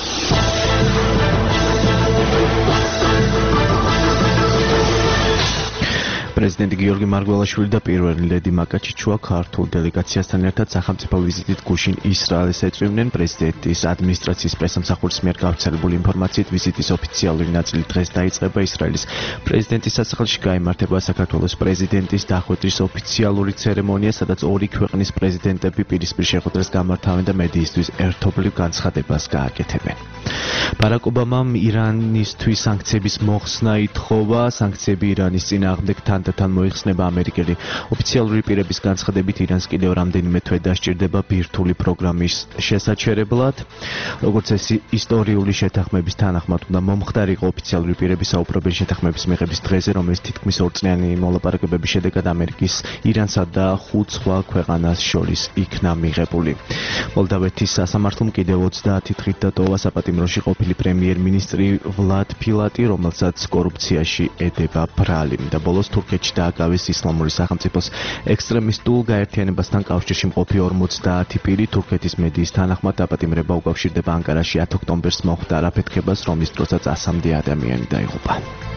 პრეზიდენტი გიორგი მარგველაშვილი და პირველი ლედი მაკა ჩიჩუა ქართულ დელეგაციასთან ერთად სახელმწიფო ვიზიტით გუშინ ისრაელს ეწვივნენ. პრეზიდენტის ადმინისტრაციის პრესამსახურის მიერ გავრცელებული ინფორმაციით ვიზიტის ოფიციალური ნაწილი დღეს დაიწყება. ისრაელის პრეზიდენტის სასახლეში გაიმართება საქართველოს პრეზიდენტის დახვედრის ოფიციალური ცერემონია, სადაც ორი ქვეყნის პრეზიდენტები პირისპირ შეხვედრას გამართავენ და მედიისთვის ერთობლივ განცხადებას გააკეთებენ. ბარაკ ობამამ ირანისთვის სანქციების მოხსნა ითხოვა. სანქციები ირანის წინააღმდეგ თან მოიხსნება. ამერიკელი ოფიციალური პირების განცხადებით ირანს კიდევ რამდენიმე თვე დასჭირდება ბირთვული პროგრამის შესაჩერებლად. როგორც ეს ისტორიული შეთანხმების თანახმად უნდა მომხდარიყო ოფიციალური პირების საუბრობენ შეთანხმების მიღების დღეზე, რომელიც თითქმის 2 წლიანი მოლაპარაკებების შედეგად ამერიკის, ირანსა და 5 სხვა ქვეყანას შორის იქნა მიღებული. მოლდავეთის სასამართლომ კიდევ 30 დღით დატოვა საპატიმრო საქმროში ყოფილი პრემიერ-მინისტრი ვლად ფილატი, რომელსაც კორუფციაში ედება ბრალი. და ბოლოს თურქეთში დააკავეს ისლამური სახელმწიფოს ექსტრემისტულ გაერთიანებასთან კავშირში მყოფი 50 პირი. თურქეთის მედიის თანახმად დაპატიმრება უკავშირდება ანკარაში 10 ოქტომბერს მოხდა არაფეთქებას, რომლის დროსაც 100-მდე ადამიანი დაიღუპა.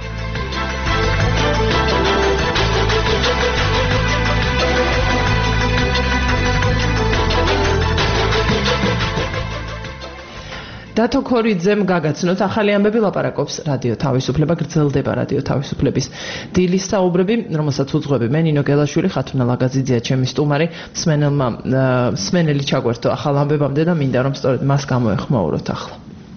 დათო ქორიძემ გაგაცნოთ ახალი ამბები, ლაპარაკობს რადიო თავისუფლება, გრძელდება რადიო თავისუფლების დილის საუბრები, რომელსაც უძღვები მე ნინო გელაშვილი, ხათუნა ლაგაძიძია ჩემი სტუმარი. მსმენელი ჩაგვერთო ახალ ამბებამდე და მინდა რომ სწორედ მას გამოეხმაუროთ ახლა.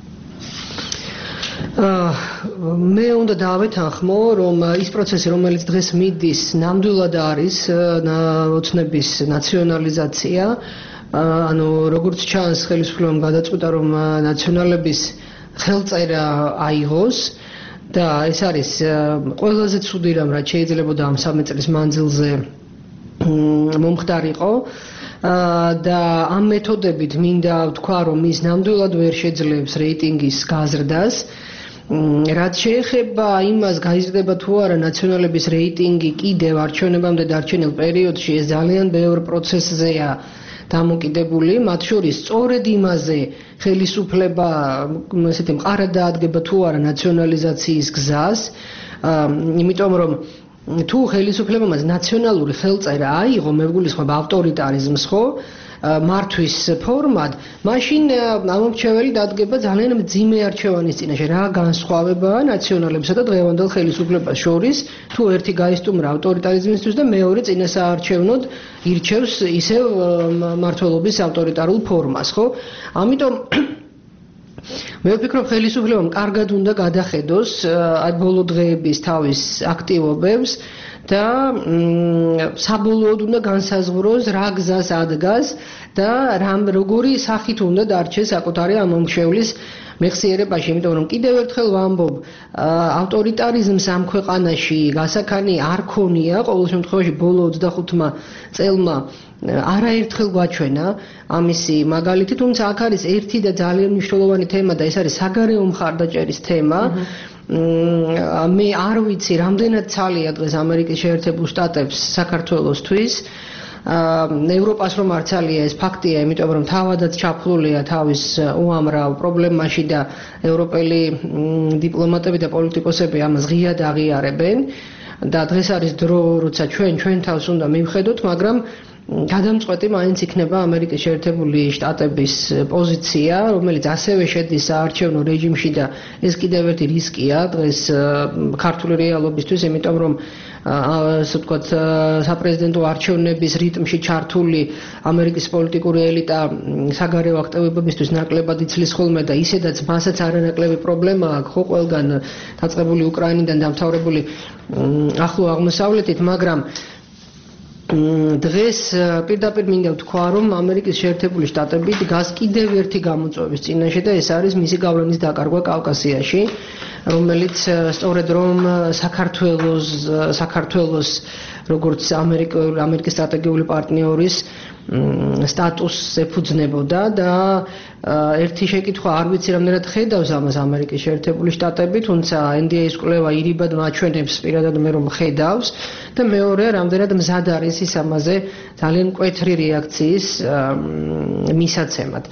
მე უნდა დავეთანხმო, რომ ის პროცესი, რომელიც დღეს მიდის, ნამდვილად არის ოცნების ნაციონალიზაცია. ანუ როგორც ჩანს, ხელისუფლებამ გადაწყვიტა, რომ ნაციონალების ხელწერა აიღოს და ეს არის ყველაზე ცუდი რამ, რაც შეიძლებოდა ამ 13 წლის მანძილზე მომხდარიყო. და ამ მეთოდებით მინდა ვთქვა, რომ ის ნამდვილად ვერ შეძლებს რეიტინგის გაზრდას. რაც შეეხება იმას, გაიზრდება თუ არა ნაციონალების რეიტინგი კიდევ არჩევნებამდე დარჩენილ პერიოდში, ეს ძალიან ბევრ პროცესზეა დამოკიდებული, მათ შორის სწორედ იმაზე ხელისუფლება ესეთი მყარად დაადგება თუ არა ნაციონალიზაციის გზას, იმიტომ რომ თუ ხელისუფლებამ ნაციონალური ხელწერა აიღო, მე ვგულისხმობ ავტორიტარიზმს, ხო? მართვის ფორმად, მაშინ ამომრჩეველი დადგება ძალიან მძიმე არჩევანის წინაშე. რა განსხვავებაა ნაციონალებსა და დღევანდელ ხელისუფლებას შორის, თუ ერთი გაისტუმრა ავტორიტარიზმისთვის და მეორე წინასაარჩევნოდ ირჩევს ისევ მმართველობის ავტორიტარულ ფორმას, ხო? ამიტომ მე ვფიქრობ, ხელისუფლებამ კარგად უნდა გადახედოს აი ბოლო დღეების თავის აქტივობებს და საბოლოოდ უნდა განსაზღვროს რა გზას ადგას და როგორი სახით უნდა დარჩეს საკუთარი ამომრჩევლის მეხსიერებაში, იმიტომ რომ კიდევ ერთხელ ვამბობ, ავტორიტარიზმს ამ ქვეყანაში გასაქანი არ ქონია, ყოველ შემთხვევაში ბოლო 25 წელმა არაერთხელ გვაჩვენა ამისი მაგალითი, თუმცა აქ არის ერთი და ძალიან მნიშვნელოვანი თემა და ეს არის საგარეო მხარდაჭერის თემა. მე არ ვიცი, რამდენად ცალია დღეს ამერიკის შეერთებულ შტატებს საქართველოსთვის. ევროპას რომ არ ცალია, ეს ფაქტია, იმიტომ რომ თავადაც ჩაფლულია თავის უამრავ პრობლემაში და ევროპელი დიპლომატები და პოლიტიკოსები ამას ღიად აღიარებენ და დღეს არის დრო, როცა ჩვენ თავს უნდა მივხედოთ, მაგრამ გადამწყვეტი მაინც იქნება ამერიკის შეერთებული შტატების პოზიცია, რომელიც ასევე შედის საარჩევნო რეჟიმში და ეს კიდევ ერთი რისკია დღეს ქართული რეალობისთვის, იმიტომ რომ ასე ვთქვათ, საპრეზიდენტო არჩევნების რიტმში ჩართული ამერიკის პოლიტიკური ელიტა საგარეო აქტივობებისთვის ნაკლებად იცლის ხოლმე და ისედაც მასაც არანაკლები პრობლემა აქვს, ხო, ყველგან დაწყებული უკრაინიდან დამთავრებული ახლო აღმოსავლეთით, მაგრამ დღეს პირდაპირ მინდა ვთქვა, რომ ამერიკის შეერთებული შტატები დგას კიდევ ერთი გამოწვევის წინაშე და ეს არის მისი გავლენის დაკარგვა კავკასიაში, რომელიც სწორედ რომ საქართველოს როგორც ამერიკის სტრატეგიული პარტნიორის სტატუსს ეფუძნებოდა და ერთი შეკითხვა არ ვიცი რამდენად ხედავს ამას ამერიკის შეერთებული შტატები, თუმცა NDA-ის კვლევა ირიბად მაჩვენებს პირადად მე რომ ხედავს და მეორე რამდენად მზად არის ის ამაზე ძალიან მკვეთრი რეაქციის მისაცემად.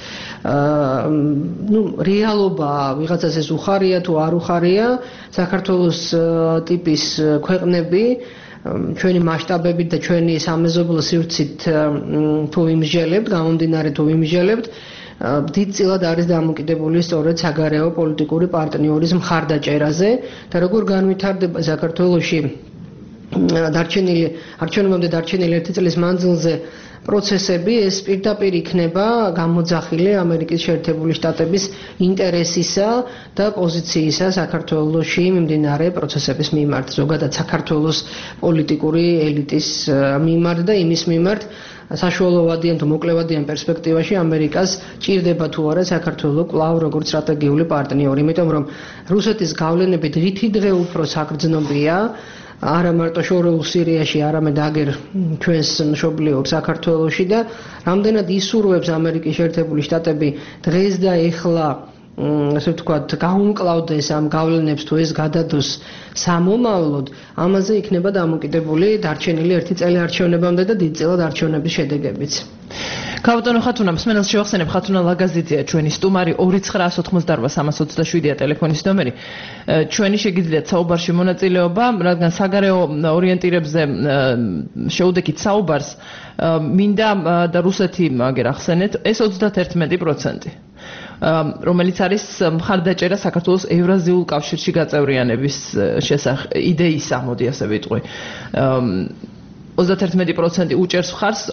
რეალობა ვიღაცას ეს უხარია თუ არ უხარია, საქართველოს ტიპის ქვეყნები ჩვენი მასშტაბებით და ჩვენი სამეზობლო სივრცით თუ ვიმსჯელებთ, გამომდინარე თუ ვიმსჯელებთ, დიდწილად არის დამოკიდებული სწორედ საგარეო პოლიტიკური პარტნიორის მხარდაჭერაზე და როგორ განვითარდება საქართველოში არჩევნებამდე დარჩენილი 1 წლის მანძილზე პროცესები, ეს პირდაპირ იქნება გამოძახილი ამერიკის შეერთებული შტატების ინტერესისა და პოზიციისა საქართველოში მიმდინარე პროცესების მიმართ, ზოგადად საქართველოს პოლიტიკური ელიტის მიმართ და იმის მიმართ, საშუალოვადიან თუ მოკლევადიან პერსპექტივაში ამერიკას ჭირდება თუ არა საქართველო კვლავ როგორც სტრატეგიული პარტნიორი, იმიტომ რომ რუსეთის გავლენები დღითიდღე უფრო საგრძნობია, არა მარტო შორეულ სირიაში, არამედ აგერ ჩვენს მშობლიურ საქართველოში და რამდენად ისურვებს ამერიკის შეერთებული შტატები დღეს და ეხლა ასე ვთქვათ, გაუმკლავდეს ამ გავლენებს თუ ეს გადადოს სამომავლოდ, ამაზე იქნება დამოკიდებული დარჩენილი 1 წელი არჩევნებამდე და დიდწილად არჩევნების შედეგებიც. ქავტონო ხათუნა, მსმენელს შევახსენებ, ხათუნა ლაგაზიძეა ჩვენი სტუმარი, 2988-327-ია ტელეფონის ნომერი. ჩვენი შეგიძლიათ საუბარში მონაწილეობა, რადგან საგარეო ორიენტირებზე შეუდექით საუბარს, მინდა და რუსეთი აგერ ახსენეთ, ეს 31%. რომელიც არის მხარდაჭერა საქართველოს ევრაზიულ კავშირში გაწევრიანების იდეისა, მოდი ასე ვიტყვი. 31% უჭერს მხარს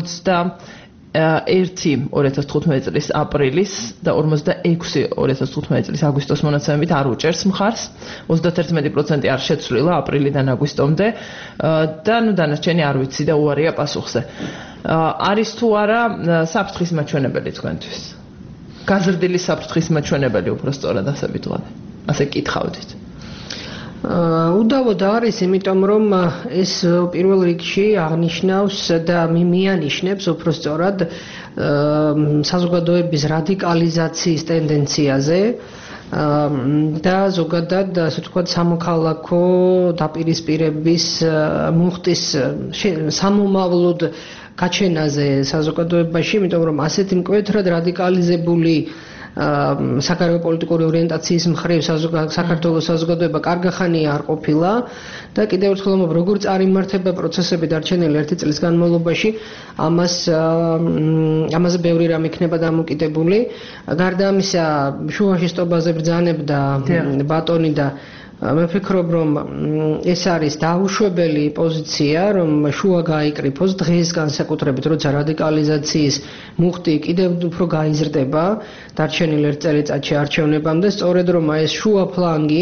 21 წლის აპრილის და 26 2015 წლის აგვისტოს მონაცემებით არ უჭერს მხარს. 31% არ შეცვლილა აპრილიდან აგვისტომდე და დანარჩენი არ ვიცი და უარია პასუხზე. არის თუ არა საფრთხის მაჩვენებელი თქვენთვის? გაზრდილი საფრთხის მაჩვენებელი უფრო სწორად ასე ვიტყოდე. ასე კითხავდით. უდავოდ არის, იმიტომ რომ ეს პირველ რიგში აღნიშნავს და მიანიშნებს უფრო სწორად საზოგადოების რადიკალიზაციის ტენდენციაზე და ზოგადად ასე ვთქვათ სამოქალაქო დაპირისპირების მუხტის სამომავლოდ გაჩენაზე საზოგადოებაში, იმიტომ რომ ასეთი მკვეთრად რადიკალიზებული საგარეო პოლიტიკური ორიენტაციის მხრივ საქართველოს საზოგადოება კარგი ხანია არ ყოფილა და კიდევ ერთხელ ვამბობ, როგორ წარიმართება პროცესები დარჩენილი 1 წლის განმავლობაში, ამაზე ბევრი რამ იქნება დამოკიდებული. გარდა ამისა, შუაში სტობაზე ბრძანებდა ბატონი და მე ვფიქრობ, რომ ეს არის დაუშვებელი პოზიცია, რომ შუა გაიკრიფოს დღეს განსაკუთრებით, როცა რადიკალიზაციის მუხტი კიდევ უფრო გაიზრდება დარჩენილ 1 წელიწადში არჩევნებამდე, სწორედ რომ ეს შუა ფლანგი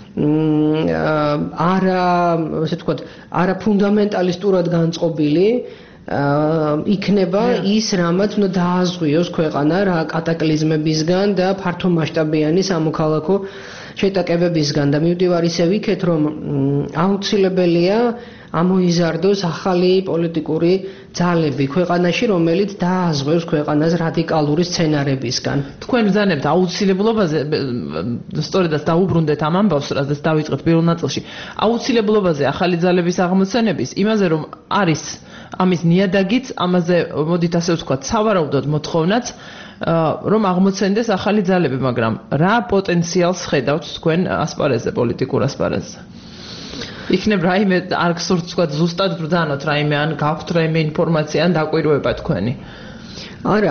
ასე ვთქვათ, არა ფუნდამენტალისტურად განწყობილი იქნება ის, რამაც უნდა დააზღვიოს ქვეყანა რა კატაკლიზმებისგან და ფართომასშტაბიანი სამოქალაქო შეტაკებებისგან და მივდივარ ისევ იქეთ, რომ აუცილებელია ამოიზარდოს ახალი პოლიტიკური ძალები ქვეყანაში, რომელიც დააზღვევს ქვეყანას რადიკალური სცენარებისგან. თქვენ ბრძანებთ აუცილებლობაზე, სწორედაც დაუბრუნდეთ ამ ამბავს, რადგან დავიწყეთ პირველ ნაწილში. აუცილებლობაზე ახალი ძალების აღმოცენების, იმაზე რომ არის ამის ნიადაგიც, ამაზე მოდით ასე ვთქვათ, სავარაუდოდ მოთხოვნაც რომ აღმოცენდეს ახალი ძალები, მაგრამ რა პოტენციალს ხედავთ თქვენ ასპარეზზე, პოლიტიკურ ასპარეზზე? იქნებ რაიმე არ გსურთ თქვა ზუსტად ბრძანოთ რაიმე ან გაქვთ რაიმე ინფორმაცია ან დაკვირვება თქვენი? არა,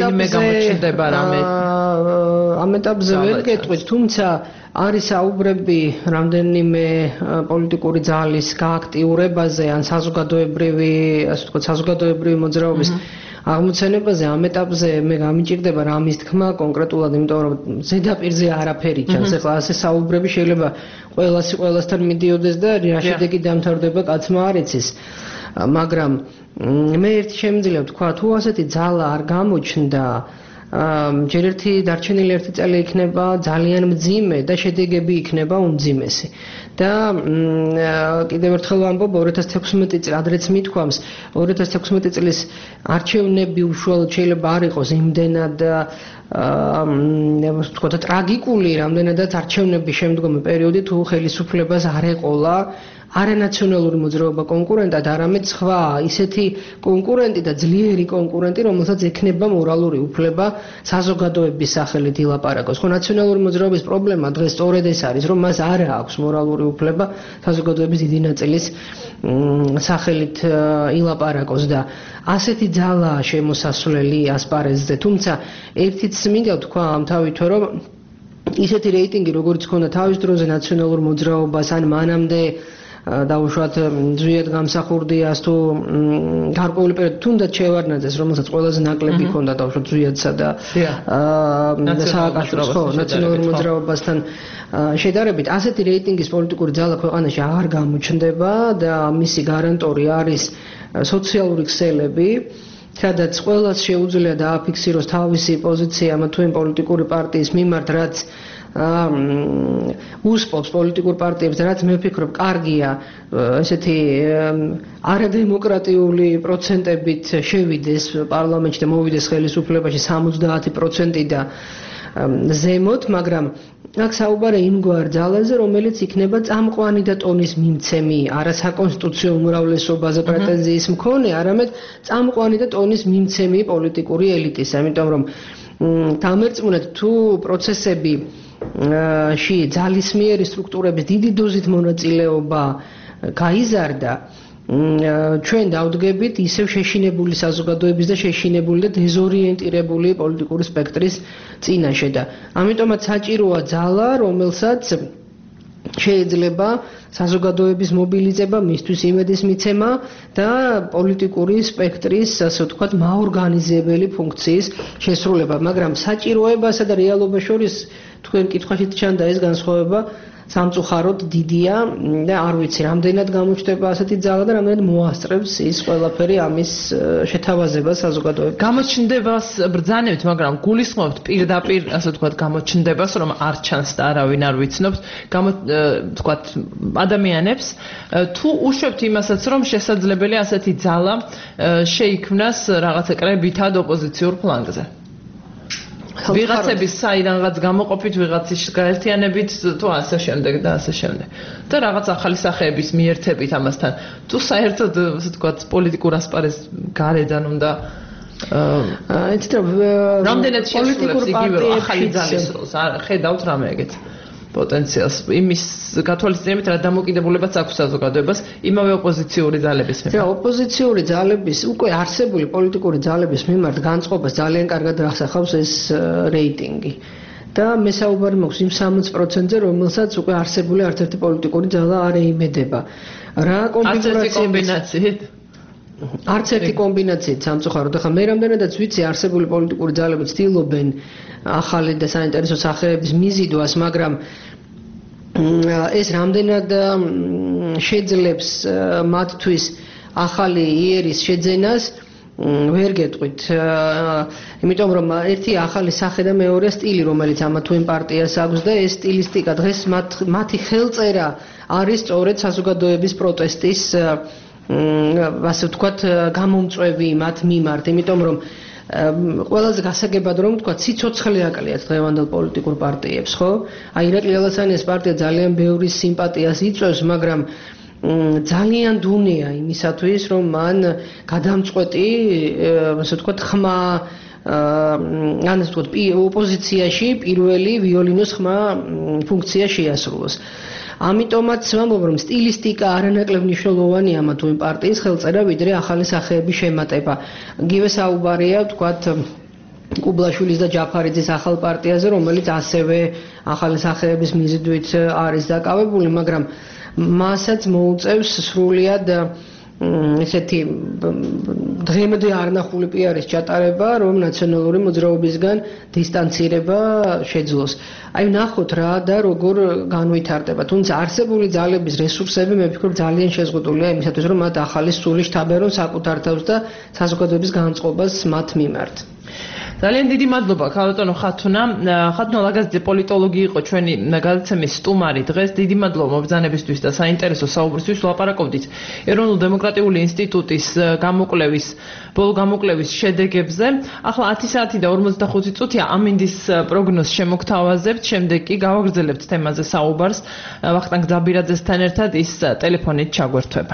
ამ ეტაპზე ვერ გეტყვით, თუმცა არის საუბრები რამდენიმე პოლიტიკური ძალის გააქტიურებაზე ან საზოგადოებრივი მოძრაობის აღმოცენებაზე. ამ ეტაპზე მე გამიჭირდება რამის თქმა კონკრეტულად, იმიტომ რომ ზედაპირზე არაფერი ჩანს. ეხლა ასე საუბრები შეიძლება ყველასთან მიდიოდეს და რა შედეგი დამთავრდება კაცმა არ იცის. მაგრამ მე ერთი შემიძლია ვთქვა, თუ ასეთი ძალა არ გამოჩნდა, ჯერ ერთი დარჩენილი 1 წელი იქნება ძალიან მძიმე და შედეგები იქნება უმძიმესი. და კიდევ ერთხელ ვამბობ, 2016 წელი ადრეც მithქვამს, 2016 წლის არჩევნები უშუალოდ შეიძლება არ იყოს იმდენად ვთქვათ ტრაგიკული, რამდენადაც არჩევნების შემდგომი პერიოდი თუ ხელისუფლებას არ ეყოლა არანაციონალური მოძრაობა კონკურენტად, არამედ სხვა ისეთი კონკურენტი და ძლიერი კონკურენტი, რომელსაც ექნება მორალური უფლება საზოგადოების სახელით ილაპარაკოს. ხო, ნაციონალური მოძრაობის პრობლემა დღეს სწორედ ეს არის, რომ მას არ აქვს მორალური უფლება საზოგადოების დიდი ნაწილის სახელით ილაპარაკოს და ასეთი ძალაა შემოსასვლელი ასპარეზზე. თუმცა ერთიც მინდა ვთქვა ამთავითო, რომ ისეთი რეიტინგი, როგორც ჰქონდა თავის დროზე ნაციონალურ მოძრაობას, ან მანამდე დაუშვათ ზვიად გამსახურდიას თუ გარკვეული პერიოდი თუნდაც შევარდნაძეს, რომელსაც ყველაზე ნაკლები ჰქონდა დაუშვათ ზვიადსა და სააკაშვილს, ხო, ნაციონალურ მოძრაობასთან შედარებით, ასეთი რეიტინგის პოლიტიკური ძალა ქვეყანაში აღარ გამოჩნდება და მისი გარანტორი არის სოციალური ქსელები, სადაც ყველას შეუძლია დააფიქსიროს თავისი პოზიცია თუ იმ პოლიტიკური პარტიის მიმართ, რაც უსპობს პოლიტიკურ პარტიებს, რაც მე ვფიქრობ, კარგია ესეთი არადემოკრატიული პროცენტებით შევიდეს პარლამენტში და მოვიდეს ხელისუფლებაში 70% და ზემოთ, მაგრამ აქ საუბარია იმგვარ ძალაზე, რომელიც იქნება წამყვანი და ტონის მიმცემი, არა საკონსტიტუციო უმრავლესობაზე პრეტენზიის მქონე, არამედ წამყვანი და ტონის მიმცემი პოლიტიკური ელიტის, ამიტომ რომ დამერწმუნეთ თუ პროცესები ში ძალისმიერი სტრუქტურების დიდი დოზით მონაწილეობა გაიზარდა, ჩვენ დავდგებით ისევ შეშინებული საზოგადოების და შეშინებული და დეზორიენტირებული პოლიტიკური სპექტრის წინაშე და ამიტომაც საჭიროა ძალა, რომელსაც შეიძლება საზოგადოების მობილიზება, მისთვის იმედის მიცემა და პოლიტიკური სპექტრის, ასე ვთქვათ, მაორგანიზებელი ფუნქციის შესრულება, მაგრამ საჭიროებასა და რეალობას შორის თქვენ კითხვაშიც ჩანდა ეს განსხვავება სამწუხაროდ დიდია და არ ვიცი რამდენად გამოჩნდება ასეთი ძალა და რამდენად მოასწრებს ის ყველაფერი ამის შეთავაზებას საზოგადოებაში. გამოჩნდებას ბრძანებთ, მაგრამ გულისხმობთ პირდაპირ, ასე ვთქვათ, გამოჩნდებას, რომ არ ჩანს და არავინ არ ვიცნობს, ვთქვათ, ადამიანებს, თუ უშვებთ იმასაც, რომ შესაძლებელია ასეთი ძალა შეიქმნას რაღაცა კრებითად ოპოზიციურ ფლანგზე. ვიღაცების საიდანღაც გამოყოფით, ვიღაცის გაერთიანებით, თუ ასე შემდეგ და ასე შემდეგ. და რაღაც ახალი სახეების მიერთებით ამასთან. თუ საერთოდ, ასე ვთქვათ, პოლიტიკურ ასპარეზს გარედან უნდა რამდენად შესრულებს იგივე ახალი ძალის როლს? ხედავთ რამე ეგეთ პოტენციალს იმის გათვალისწინებით, რა დამოკიდებულებაც აქვს საზოგადოებას იმავე ოპოზიციური ძალების მიმართ. ოპოზიციური ძალების, უკვე არსებული პოლიტიკური ძალების მიმართ განწყობას ძალიან კარგად ახსახავს ეს რეიტინგი. და მე საუბარი მაქვს იმ 60%-ზე, რომელსაც უკვე არსებული არც ერთი პოლიტიკური ძალა არ ეიმედება. რა კომბინაციით? არც ერთი კომბინაციით სამწუხაროდ. ახლა მე რამდენადაც ვიცი, არსებული პოლიტიკური ძალები ცდილობენ ახალი და საინტერესო სახეების მიზიდვას, მაგრამ ეს რამდენად შეძლებს მათთვის ახალი იერის შეძენას, ვერ გეტყვით. იმიტომ რომ ერთი ახალი სახე და მეორე სტილი, რომელიც ამა თუ იმ პარტიას აქვს და ეს სტილისტიკა დღეს მათი ხელწერა არის სწორედ საზოგადოების პროტესტის ასე ვთქვათ, გამომწვევი მათ მიმართ, იმიტომ რომ ყველაზე გასაგებად რომ ვთქვათ, სიცოცხლე აკლიათ დღევანდელ პოლიტიკურ პარტიებს, ხო? აი ირაკლი ალასანიას პარტია ძალიან ბევრი სიმპათიას იწვევს, მაგრამ ძალიან დუნეა იმისათვის, რომ მან გადამწყვეტი, ასე ვთქვათ, ხმა ანუ ვთქვათ, ოპოზიციაში პირველი ვიოლინოს ხმა ფუნქცია შეასრულოს. ამიტომაც ვამბობ, რომ სტილისტიკა არანაკლებ მნიშვნელოვანია ამა თუ იმ პარტიის ხელწერა, ვიდრე ახალი სახეების შემატება. იგივე საუბარია, ვთქვათ, კუბლაშვილის და ჯაფარიძის ახალ პარტიაზე, რომელიც ასევე ახალი სახეების მიზიდვით არის დაკავებული, მაგრამ მასაც მოუწევს სრულიად ესეთი დღემდე არნახული პიარის ჩატარება, რომ ნაციონალური მოძრაობისგან დისტანცირება შეძლოს. აი ნახოთ რა და როგორ განვითარდება. თუმცა არსებული ძალების რესურსები მე ვფიქრობ ძალიან შეზღუდულია იმისათვის, რომ მათ ახალი სული შთაბერონ საკუთარ თავს და საზოგადოების განწყობას მათ მიმართ. ძალიან დიდი მადლობა ქალბატონო ხათუნა. ხათუნა ლაგაზიძე პოლიტოლოგი იყო ჩვენი გადაცემის სტუმარი დღეს. დიდი მადლობა მობრძანებისთვის და საინტერესო საუბრისთვის. ვლაპარაკობდით ეროვნულ დემოკრატიული ინსტიტუტის ბოლო გამოკვლევის შედეგებზე. ახლა 10 საათი და 45 წუთია ამინდის პროგნოზს შემოგთავაზებთ. შემდეგ კი გავაგრძელებთ თემაზე საუბარს ვახტანგ ძაბირაძესთან ერთად, ის ტელეფონით ჩაგვერთვება.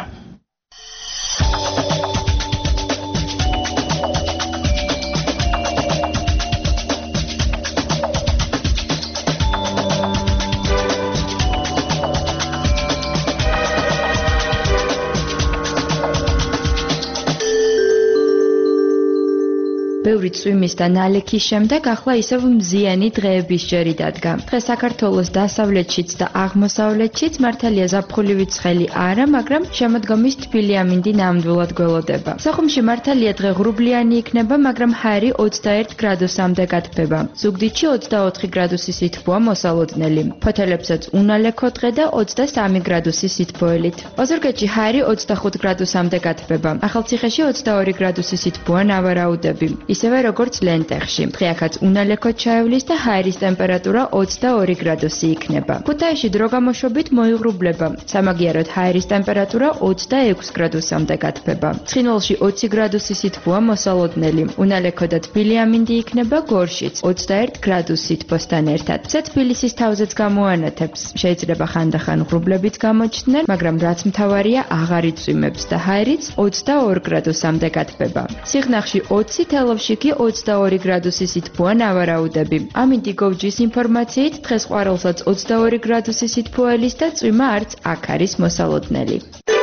ბევრი წვიმის და ნალექის შემდეგ ახლა ისევ მზიანი დღეების ჯერი დადგა. დღეს საქართველოს დასავლეთშიც და აღმოსავლეთშიც მართალია ზაფხულივი ცხელი არა, მაგრამ შემოდგომის თბილი ამინდი ნამდვილად გველოდება. სოხუმში მართალია დღე ღრუბლიანი იქნება, მაგრამ ჰარი 21 გრადუსამდე გათბება. ზუგდიდში 24 გრადუსის სითბოა მოსალოდნელი. ფოთელებსაც უნალექო დღე და 23 გრადუსის სითბოელით. ოზურგეთში ჰარი 25 გრადუსამდე გათბება. ახალციხეში 22 გრადუსის სითბოა ნავარაუდები. ისევე როგორც ლენტეხში. დღეაქაც უნალექოდ ჩაივლის და ჰაერის ტემპერატურა 22 გრადუსი იქნება. ქუთაისში დრო გამოშვებით მოიღრუბლება. სამაგიეროდ ჰაერის ტემპერატურა 26 გრადუსამდე გათბება. ცხინვალში 20 გრადუსი სითბოა მოსალოდნელი. უნალექო და თბილი ამინდი იქნება გორშიც 21 გრადუს სითბოსთან ერთად. თბილისის თავზეც გამოანათებს. შეიძლება ხანდახან ღრუბლებიც გამოჩნდნენ, მაგრამ რაც მთავარია, აღარ იწვიმებს და ჰაერიც 22 გრადუსამდე გათბება. სიღნაღში 20, თელავში კი 22 გრადუსი სითბოა ნავარაუდები. ამინდი გოვჯის ინფორმაციით, დღეს ყვარელსაც 22 გრადუსი სითბოელის და წვიმა არც აქ არის მოსალოდნელი.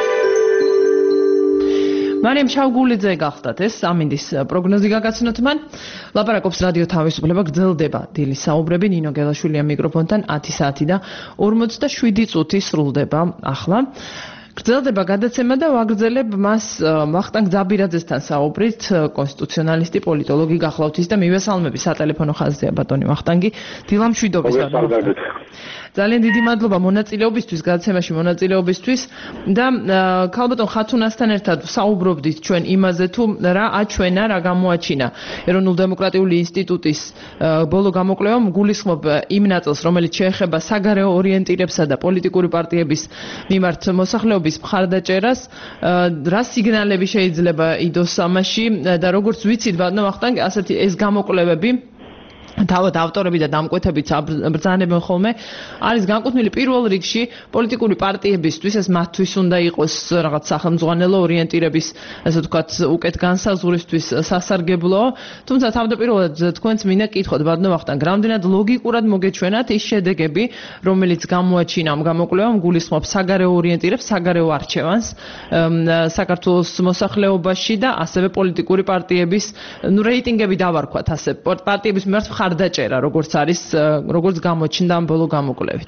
მარიამ შავგულიძე გახდათ ეს ამინდის პროგნოზი გაგაცნოთ მან. ლაპარაკობს რადიო თავისუფლება, გრძელდება დილის საუბრები. ნინო გელაშვილია მიკროფონთან 10 საათი და 47 წუთი სრულდება ახლა. გრძელდება გადაცემა და ვაგრძელებ მას ვახტანგ ძაბირაძესთან საუბრით, კონსტიტუციონალისტი, პოლიტოლოგი გახლავთ ის და მივესალმები სატელეფონო ხაზზეა ბატონი ვახტანგი. დილამშვიდობის ძალიან დიდი მადლობა მონაწილეობისთვის, გადაცემაში მონაწილეობისთვის და ქალბატონ ხათუნასთან ერთად საუბრობდით ჩვენ იმაზე თუ რა აჩვენა, რა გამოაჩინა ეროვნულ დემოკრატიული ინსტიტუტის ბოლო გამოკვლევამ გულისხმობ იმ ნაწილს, რომელიც შეეხება საგარეო ორიენტირებსა და პოლიტიკური პარტიების მიმართ მოსახლეობის მხარდაჭერას, რა სიგნალები შეიძლება იდოს ამაში და როგორც ვიცით ბატონო ვახტანგ, ასეთი ეს გამოკვლევები თავად ავტორები და დამკვეთებიც ბრძანებენ ხოლმე არის განკუთვნილი პირველ რიგში პოლიტიკური პარტიებისთვის, ეს მათთვის უნდა იყოს რაღაც სახელმძღვანელო ორიენტირების, ასე ვთქვათ, უკეთ განსაზღვრისთვის სასარგებლო, თუმცა თავდაპირველად თქვენც მინდა კითხოთ ბატონო ვახტანგ, რამდენად ლოგიკურად მოგეჩვენათ ის შედეგები, რომელიც გამოაჩინა ამ გამოკვლევამ, გულისხმობს საგარეო ორიენტირებს, საგარეო არჩევანს საქართველოს მოსახლეობაში და ასევე პოლიტიკური პარტიების რეიტინგები დავარქვათ ასე პარტიების მიმართ მხარდაჭერა, როგორც გამოჩნდა ამ ბოლო გამოკვლევით.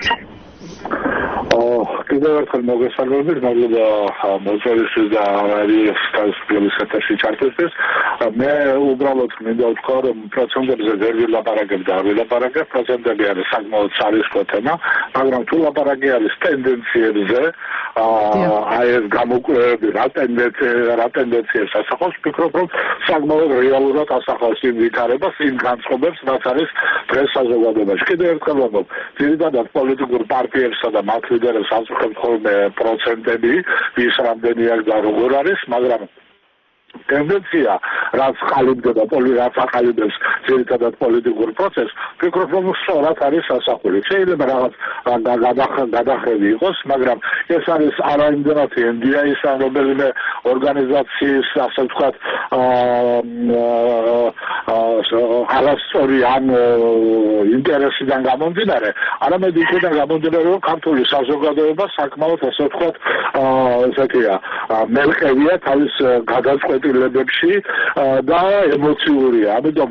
კიდევ ერთხელ მოგესალმებით, მადლობა მოწვევისთვის და რადიოს თავისუფლების ხერხში ჩართვისთვის. მე უბრალოდ მინდა ვთქვა, რომ პროცენტებზე ვერ ვილაპარაკებ და არ ვილაპარაკებ, პროცენტები არის საკმაოდ სარისკო თემა, მაგრამ თუ ლაპარაკი არის ტენდენციებზე, აი ეს გამოკვლევები რა ტენდენციებს ასახავს, ვფიქრობ, რომ საკმაოდ რეალურად ასახავს იმ ვითარებას, იმ განწყობებს, რაც არის დღეს საზოგადოებაში. კიდევ ერთხელ ვამბობ, ძირითადად პოლიტიკურ პარტიებსა და მათ ლიდერებს აწუხებთ ხოლმე პროცენტები, ვის რამდენი აქვს და როგორ არის, მაგრამ ტენდენცია, რაც ყალიბდება, რაც აყალიბებს ძირითადად პოლიტიკურ პროცესს, ვფიქრობ, რომ სწორად არის ასახული. შეიძლება რაღაც გადახრები იყოს, მაგრამ ეს არის არაიმდენად NDI-ის ან რომელიმე ორგანიზაციის, ასე ვთქვათ, არასწორი ან ინტერესიდან გამომდინარე, არამედ იქიდან გამომდინარე, რომ ქართული საზოგადოება საკმაოდ, ასე ვთქვათ, ესეთია, მელყევია თავის გადაწყვეტილებებში და ემოციურია. ამიტომ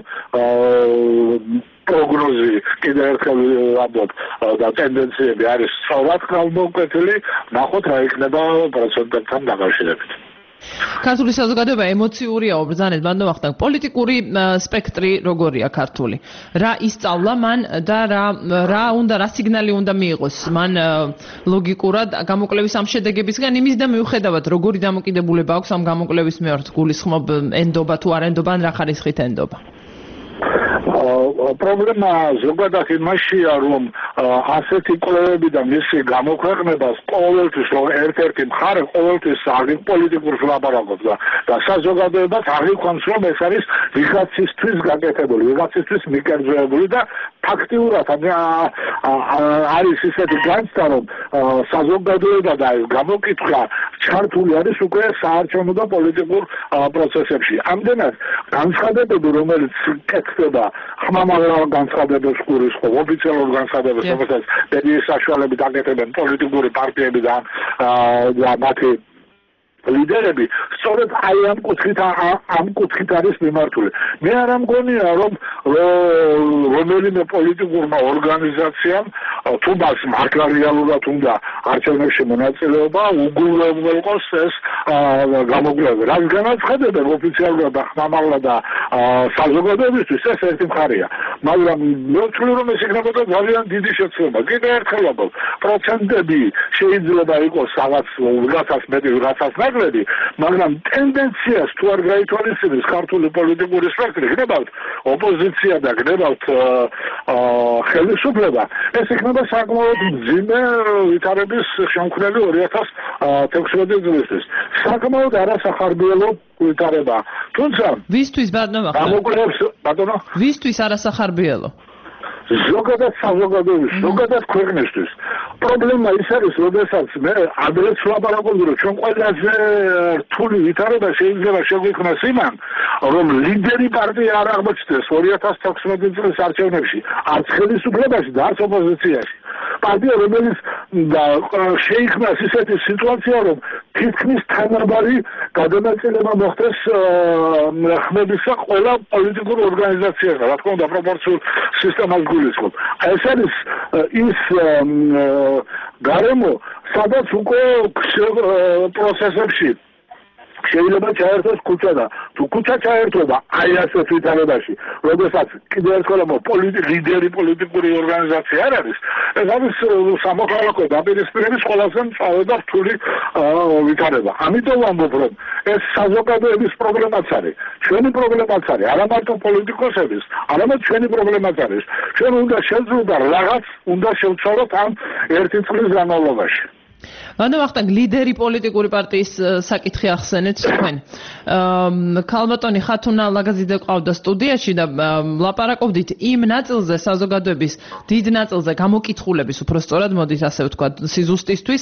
პროგნოზი კიდევ ერთხელ ვამბობ და ტენდენციები არის სწორად გამომკვეთილი, ნახოთ რა იქნება პროცენტებთან დაკავშირებით. ქართული საზოგადოება ემოციურია, ბრძანეთ ბატონო ვახტანგ, პოლიტიკური სპექტრი როგორია ქართული? რა ისწავლა მან და რა სიგნალი უნდა მიიღოს მან ლოგიკურად გამოკვლევის ამ შედეგებისგან, იმის და მიუხედავად როგორი დამოკიდებულება აქვს ამ გამოკვლევის მიმართ, გულისხმობ ენდობა თუ არ ენდობა, ან რა ხარისხით ენდობა? პრობლემა ზოგადად იმაშია, რომ ასეთი კვლევები და მისი გამოქვეყნებას ყოველთვის ერთ-ერთი მხარე ყოველთვის პოლიტიკურს ლაპარაკობს და საზოგადოებას აღიქვამს, რომ ეს არის ვიღაცისთვის გაკეთებული, ვიღაცისთვის მიკერძოებული და ფაქტიურად არის ისეთი განცდა, რომ საზოგადოება და ეს გამოკითხვა ჩართული არის უკვე საარჩევნო და პოლიტიკურ პროცესებში. ამდენად განცხადებები, რომელიც კეთდება ხმამაღლა განცხადებებს გულისხმობ, ოფიციალურ განცხადებებს, რომელსაც მედიის საშუალებით აკეთებენ პოლიტიკური პარტიები და მათი ლიდერები, სწორედ აი ამ კუთხით არის მიმართული. მე არ მგონია, რომ რომელიმე პოლიტიკურმა ორგანიზაციამ თუ მას მართლა რეალურად უნდა არჩევნებში მონაწილეობა, უგულველყოს ეს გამოკვლევა. რაც განაცხადებენ ოფიციალურად და ხმამაღლა და საზოგადოებისთვის ეს ერთი მხარეა. მაგრამ მე ვთვლი რომ ეს იქნებოდა ძალიან დიდი შეცდომა. კიდევ ერთხელ ვამბობ, პროცენტები შეიძლება იყოს რაღაც 100-ს მეტი, 100-ს ნაკლები, მაგრამ ტენდენციას თუ არ გაითვალისწინებს ქართული პოლიტიკური სპექტრი, გნებავთ ოპოზიცია და გნებავთ ხელისუფლება, ეს იქნება საკმაოდ მძიმე ვითარების შემქმნელი 2016 წლისთვის. საკმაოდ არასახარბიელო ვითარება. თუმცა ვისთვის ბატონო? ვისთვის არასახარბიელო? ზოგადად საზოგადოებისთვის, ზოგადად ქვეყნისთვის. პრობლემა ის არის, როდესაც მე ადრეც ვლაპარაკობდი, რომ ჩვენ ყველაზე რთული ვითარება შეიძლება შეგვიქმნას იმან, რომ ლიდერი პარტია არ აღმოჩნდეს 2016 წლის არჩევნებში, არც ხელისუფლებაში და არც ოპოზიციაში. პარტია, რომელიც შეიქმნას ისეთი სიტუაცია, რომ თითქმის თანაბარი გადანაწილება მოხდეს ხმებისა ყველა პოლიტიკურ ორგანიზაციასთან, რა თქმა უნდა, პროპორციულ სისტემას გულისხმობ. ეს არის ის გარემო, სადაც უკვე პროცესებში შეიძლება ჩაერთოს ქუჩა და თუ ქუჩა ჩაერთვება აი ასეთ ვითარებაში, როდესაც კიდევ ერთხელ ლიდერი პოლიტიკური ორგანიზაცია არ არის, ეს არის სამოქალაქო დაპირისპირების ყველაზე მწვავე და რთული ვითარება. ამიტომ ვამბობ, რომ ეს საზოგადოების პრობლემაც არის, ჩვენი პრობლემაც არის, არა მარტო პოლიტიკოსების, არამედ ჩვენი პრობლემაც არის. ჩვენ უნდა შევძლოთ და რაღაც უნდა შევცვალოთ ამ ერთი წლის განმავლობაში. ანუ ვახტანგ ლიდერი პოლიტიკური პარტიის საკითხი ახსენეთ თქვენ. ქალბატონი ხათუნა ლაგაზიძე ყავდა სტუდიაში და ლაპარაკობდით იმ ნაწილზე საზოგადოების დიდ ნაწილზე გამოკითხულების უფრო სწორად მოდით ასე ვთქვა სიზუსტისთვის,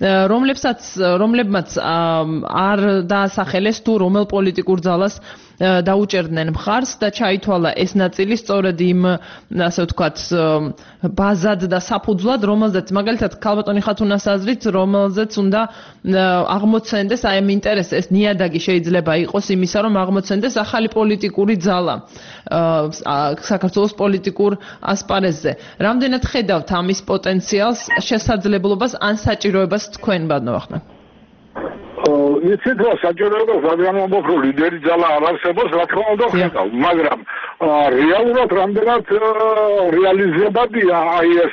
რომლებმაც არ დაასახელეს თუ რომელ პოლიტიკურ ძალას დაუჭერდნენ მხარს და ჩაითვალა ეს ნაწილი სწორედ იმ ასე ვთქვათ ბაზად და საფუძვლად, რომელზეც მაგალითად ქალბატონი ხათუნას აზრით, რომელზეც უნდა აღმოცენდეს აი ამ ინტერესს, ეს ნიადაგი შეიძლება იყოს იმისა, რომ აღმოცენდეს ახალი პოლიტიკური ძალა საქართველოს პოლიტიკურ ასპარეზზე. რამდენად ხედავთ ამის პოტენციალს, შესაძლებლობას ან საჭიროებას თქვენ ბატონო ვახტანგ? იცით რა საჭიროებას რადგან ვამბობ, რომ ლიდერი ძალა არ არსებობს, რა თქმა უნდა ხედავ, მაგრამ რეალურად რამდენად რეალიზებადია აი ეს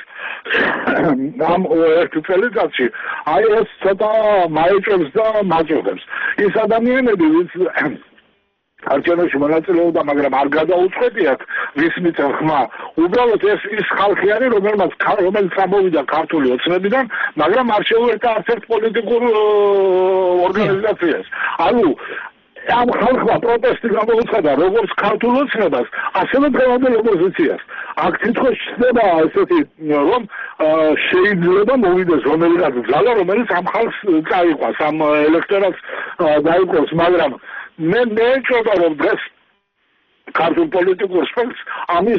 ამ ერთ წელიწადში, აი ეს ცოტა მაეჭვებს და მაჭვებს. ის ადამიანები, ვინც არჩევნებში მონაწილეობდა, მაგრამ არ გადაუწყვეტიათ ვის მიწევ ხმა. უბრალოდ ეს ის ხალხი არის, რომელიც წამოვიდა ქართული ოცნებიდან, მაგრამ არ შეუერთდა არც ერთ პოლიტიკურ ორგანიზაციას. ანუ ამ ხალხმა პროტესტი გამოუცხადა როგორც ქართულ ოცნებას, ასევე დღევანდელ ოპოზიციას. აქ თითქოს ჩნდება ესეთი, რომ შეიძლება მოვიდეს რომელიღაც ძალა, რომელიც ამ ხალხს წაიყვანს, ამ ელექტორატს დაიყვანს, მაგრამ მე ეჭვება, რომ დღეს ქართულ პოლიტიკურ სპექტრს ამის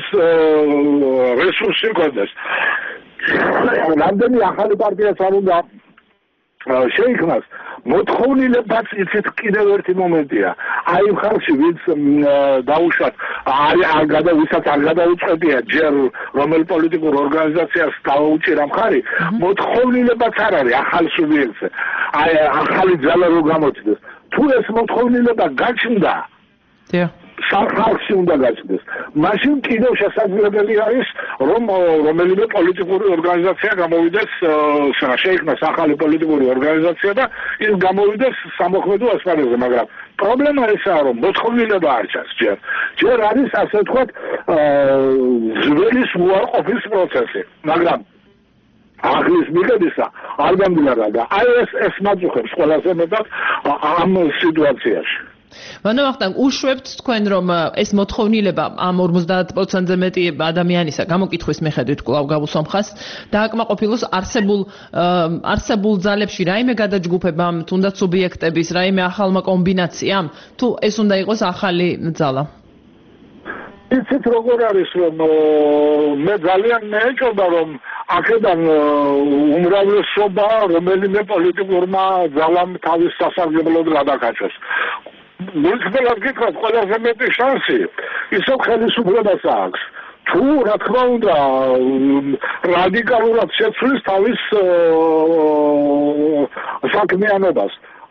რესურსი გქონდეს. რამდენი ახალი პარტიაც არ უნდა შეიქმნას, მოთხოვნილებაც იცით კიდევ ერთი მომენტია. აი იმ ხალხში, ვინც დაუშვათ ვისაც არ გადაუწყვეტია ჯერ რომელ პოლიტიკურ ორგანიზაციას დაუჭირა მხარი, მოთხოვნილებაც არ არის ახალ სუბიექტზე. აი ახალი ძალა რო გამოჩნდეს. თუ ეს მოთხოვნილება გაჩნდა, ხალხში უნდა გაჩნდეს. მაშინ კიდევ შესაძლებელი არის, რომ რომელიმე პოლიტიკური ორგანიზაცია გამოვიდეს, შეიქმნას ახალი პოლიტიკური ორგანიზაცია და ის გამოვიდეს სამოქმედო ასპარეზზე, მაგრამ პრობლემა ისაა, რომ მოთხოვნილება არ ჩანს ჯერ. ჯერ არის ასე ვთქვათ ზველის უარყოფის პროცესი, მაგრამ ახლის მიღებისა არ გამძლევრა და აი ეს მაწუხებს ყველაზე მეტად ამ სიტუაციაში. ბატონო ვახტანგ, უშვებთ თქვენ, რომ ეს მოთხოვნილება ამ 50%-ზე მეტი ადამიანისა გამოკითხვის მიხედვით კვლავ გავუსვამხას დააკმაყოფილოს არსებულ ძალებში რაიმე გადაჯგუფებამ, თუნდაც სუბიექტების, რაიმე ახალმა კომბინაციამ, თუ ეს უნდა იყოს ახალი ძალა? იცით როგორ არის, რომ მე ძალიან მეეჭვება, რომ აქედან უმრავლესობა რომელიმე პოლიტიკურმა ძალამ თავის სასარგებლოდ გადაკაჩოს. მულტიპლიკაციას გითხრათ, ყველაზე მეტი შანსი ისევ ხელისუფლებას აქვს. თუ რა თქმა უნდა რადიკალურად შეცვლის თავის საქმიანობას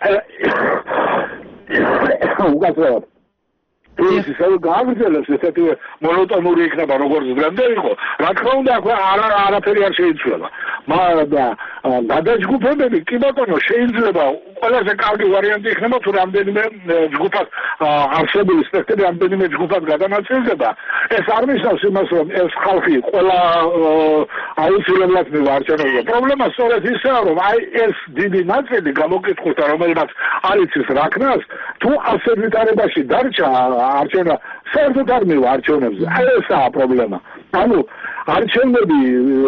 უკაცრავად ის ისევ გააგრძელებს ესეთი მონოტონური იქნება როგორც დღემდე იყო რა თქმა უნდა არაფერი არ შეიცვლება მაგრამ გადაჯგუფებები კი ბატონო შეიძლება ყველაზე კარგი ვარიანტი იქნება თუ რამდენიმე ჯგუფად არსებული სპექტრი რამდენიმე ჯგუფად გადანაწილდება ეს არ ნიშნავს იმას რომ ეს ხალხი ყველა აუცილებლად მივარჩენებდა პრობლემა სწორედ ისაა რომ აი ეს დიდი ნაწილი გამოკითხულთა რომელმაც არ იცის რა ქნას თუ ასე ვითარებაში დარჩა არჩენა საერთოდ არ მივარჩენებს აი ესაა პრობლემა ანუ არჩევნები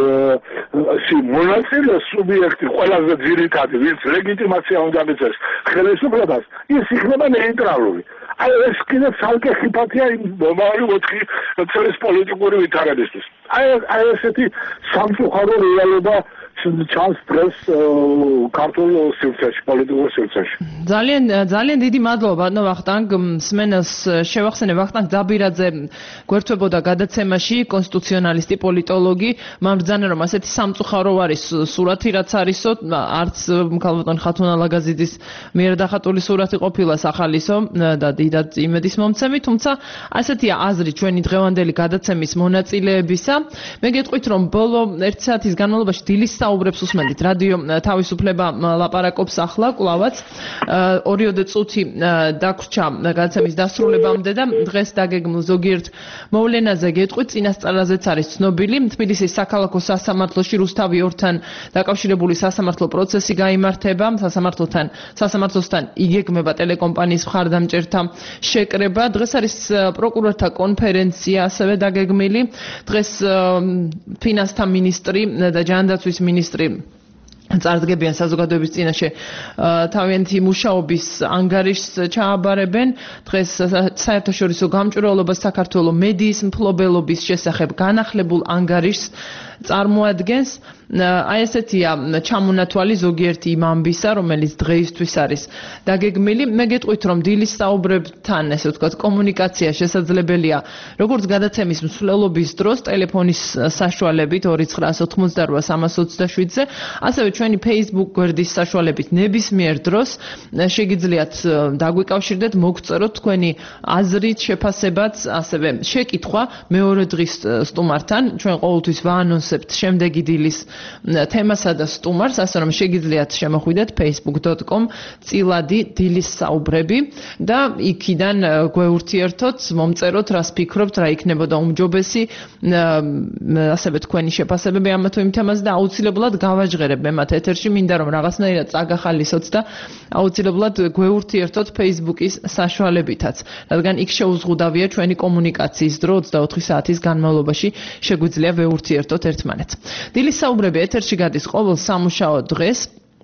მონაწილე სუბიექტი ყველაზე ძირითადი ვინც ლეგიტიმაცია უნდა მიცეს ხელისუფლებას ის იქნება ნეიტრალური აი ეს კიდე ცალკე ხიფათია იმ მომავალი 4 წლის პოლიტიკური ვითარებისთვის აი ესეთი სამწუხარო რეალობა ჩანს დღეს ქართულ სივრცეში პოლიტიკურ სივრცეში ძალიან დიდი მადლობა ბატონო ვახტანგ მსმენელს შევახსენე ვახტანგ ძაბირაძე გვერდთვებოდა გადაცემაში კონსტიტუციონალისტი პოლიტოლოგი მამბრძანა რომ ასეთი სამწუხარო არის სურათი რაც არისო არც ქალბატონ ხათუნა ლაგაზიძის მიერ დახატული სურათი ყოფილა სახალისო და დიდად იმედის მომცემი თუმცა ასეთია აზრი ჩვენი დღევანდელი გადაცემის მონაწილეებისა მე გეტყვით რომ ბოლო 1 საათის განმავლობაში დილის საუბრებს უსმენთ რადიო თავისუფლება ლაპარაკობს ახლა კლავაც 2 წუთი დაგვრჩა გადაცემის დასრულებამდე და დღეს დაგეგმილ ზოგიერთ მოვლენაზე გეტყვით წინასწარაზეც არის ცნობილი თბილისის საქალაქო სასამართლოში რუსთავი 2-თან დაკავშირებული სასამართლო პროცესი გაიმართება სასამართლოსთან იგეგმება ტელეკომპანიის მხარდამჭერთა შეკრება დღეს არის პროკურორთა კონფერენცია ასევე დაგეგმილი დღეს ფინანსთა მინისტრი და ჯანდაცვის მინისტრი წარდგებიან საზოგადოების წინაშე თავიანთი მუშაობის ანგარიშს ჩააბარებენ დღეს საერთაშორისო გამჭვირვალობა საქართველოს მედიის მფლობელობის შესახებ განახლებულ ანგარიშს წარმოადგენს აი ესეთია ჩამონათვალი ზოგიერთი იმ ამბისა რომელიც დღეისთვის არის დაგეგმილი მე გეტყვით რომ დილის საუბრებთან ესე ვთქვათ კომუნიკაცია შესაძლებელია როგორც გადაცემის მსვლელობის დროს ტელეფონის საშუალებით 2988327-ზე ასევე ჩვენი Facebook გვერდის საშუალებით ნებისმიერ დროს შეგიძლიათ დაგვიკავშირდეთ მოგწეროთ თქვენი აზრით შეფასებაც ასევე შეკითხვა მეორე დღის სტუმართან ჩვენ ყოველთვის ვაანონსებთ შემდეგი დილის თემასა და სტუმარს ასე რომ შეგიძლიათ შემოხვიდეთ facebook.com წილადი დილის საუბრები და იქიდან გვეურთიერთოთ მომწეროთ რას ფიქრობთ რა იქნებოდა უმჯობესი ასევე თქვენი შეფასებები ამ თუ იმ თემაზე და აუცილებლად გავაჟღერებ მე მათ ეთერში მინდა რომ რაღაცნაირად წაგახალისოთ და აუცილებლად გვეურთიერთოთ Facebook-ის საშუალებითაც რადგან იქ შეუზღუდავია ჩვენი კომუნიკაციის დრო 24 საათის განმავლობაში შეგვიძლია ვეურთიერთოთ ერთმანეთს დილის საუბრები ეთერში გადის ყოველ სამუშაო დღეს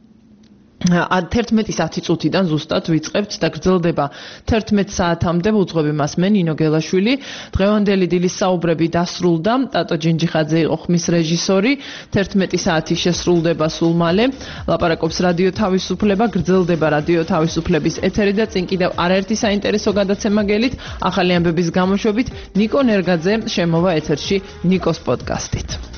11 წუთიდან ზუსტად ვიწყებთ და გრძელდება 11 საათამდე უძღვები მას მე ნინო გელაშვილი დღევანდელი დილის საუბრები დასრულდა ტატო ჯინჯიხაძე იყო ხმის რეჟისორი 11 საათი შესრულდება სულ მალე ლაპარაკობს რადიო თავისუფლება გრძელდება რადიო თავისუფლების ეთერი და წინ კიდევ არაერთი საინტერესო გადაცემა გელით ახალი ამბების გამოშვებით ნიკო ნერგაძე შემოვა ეთერში ნიკოს პოდკასტით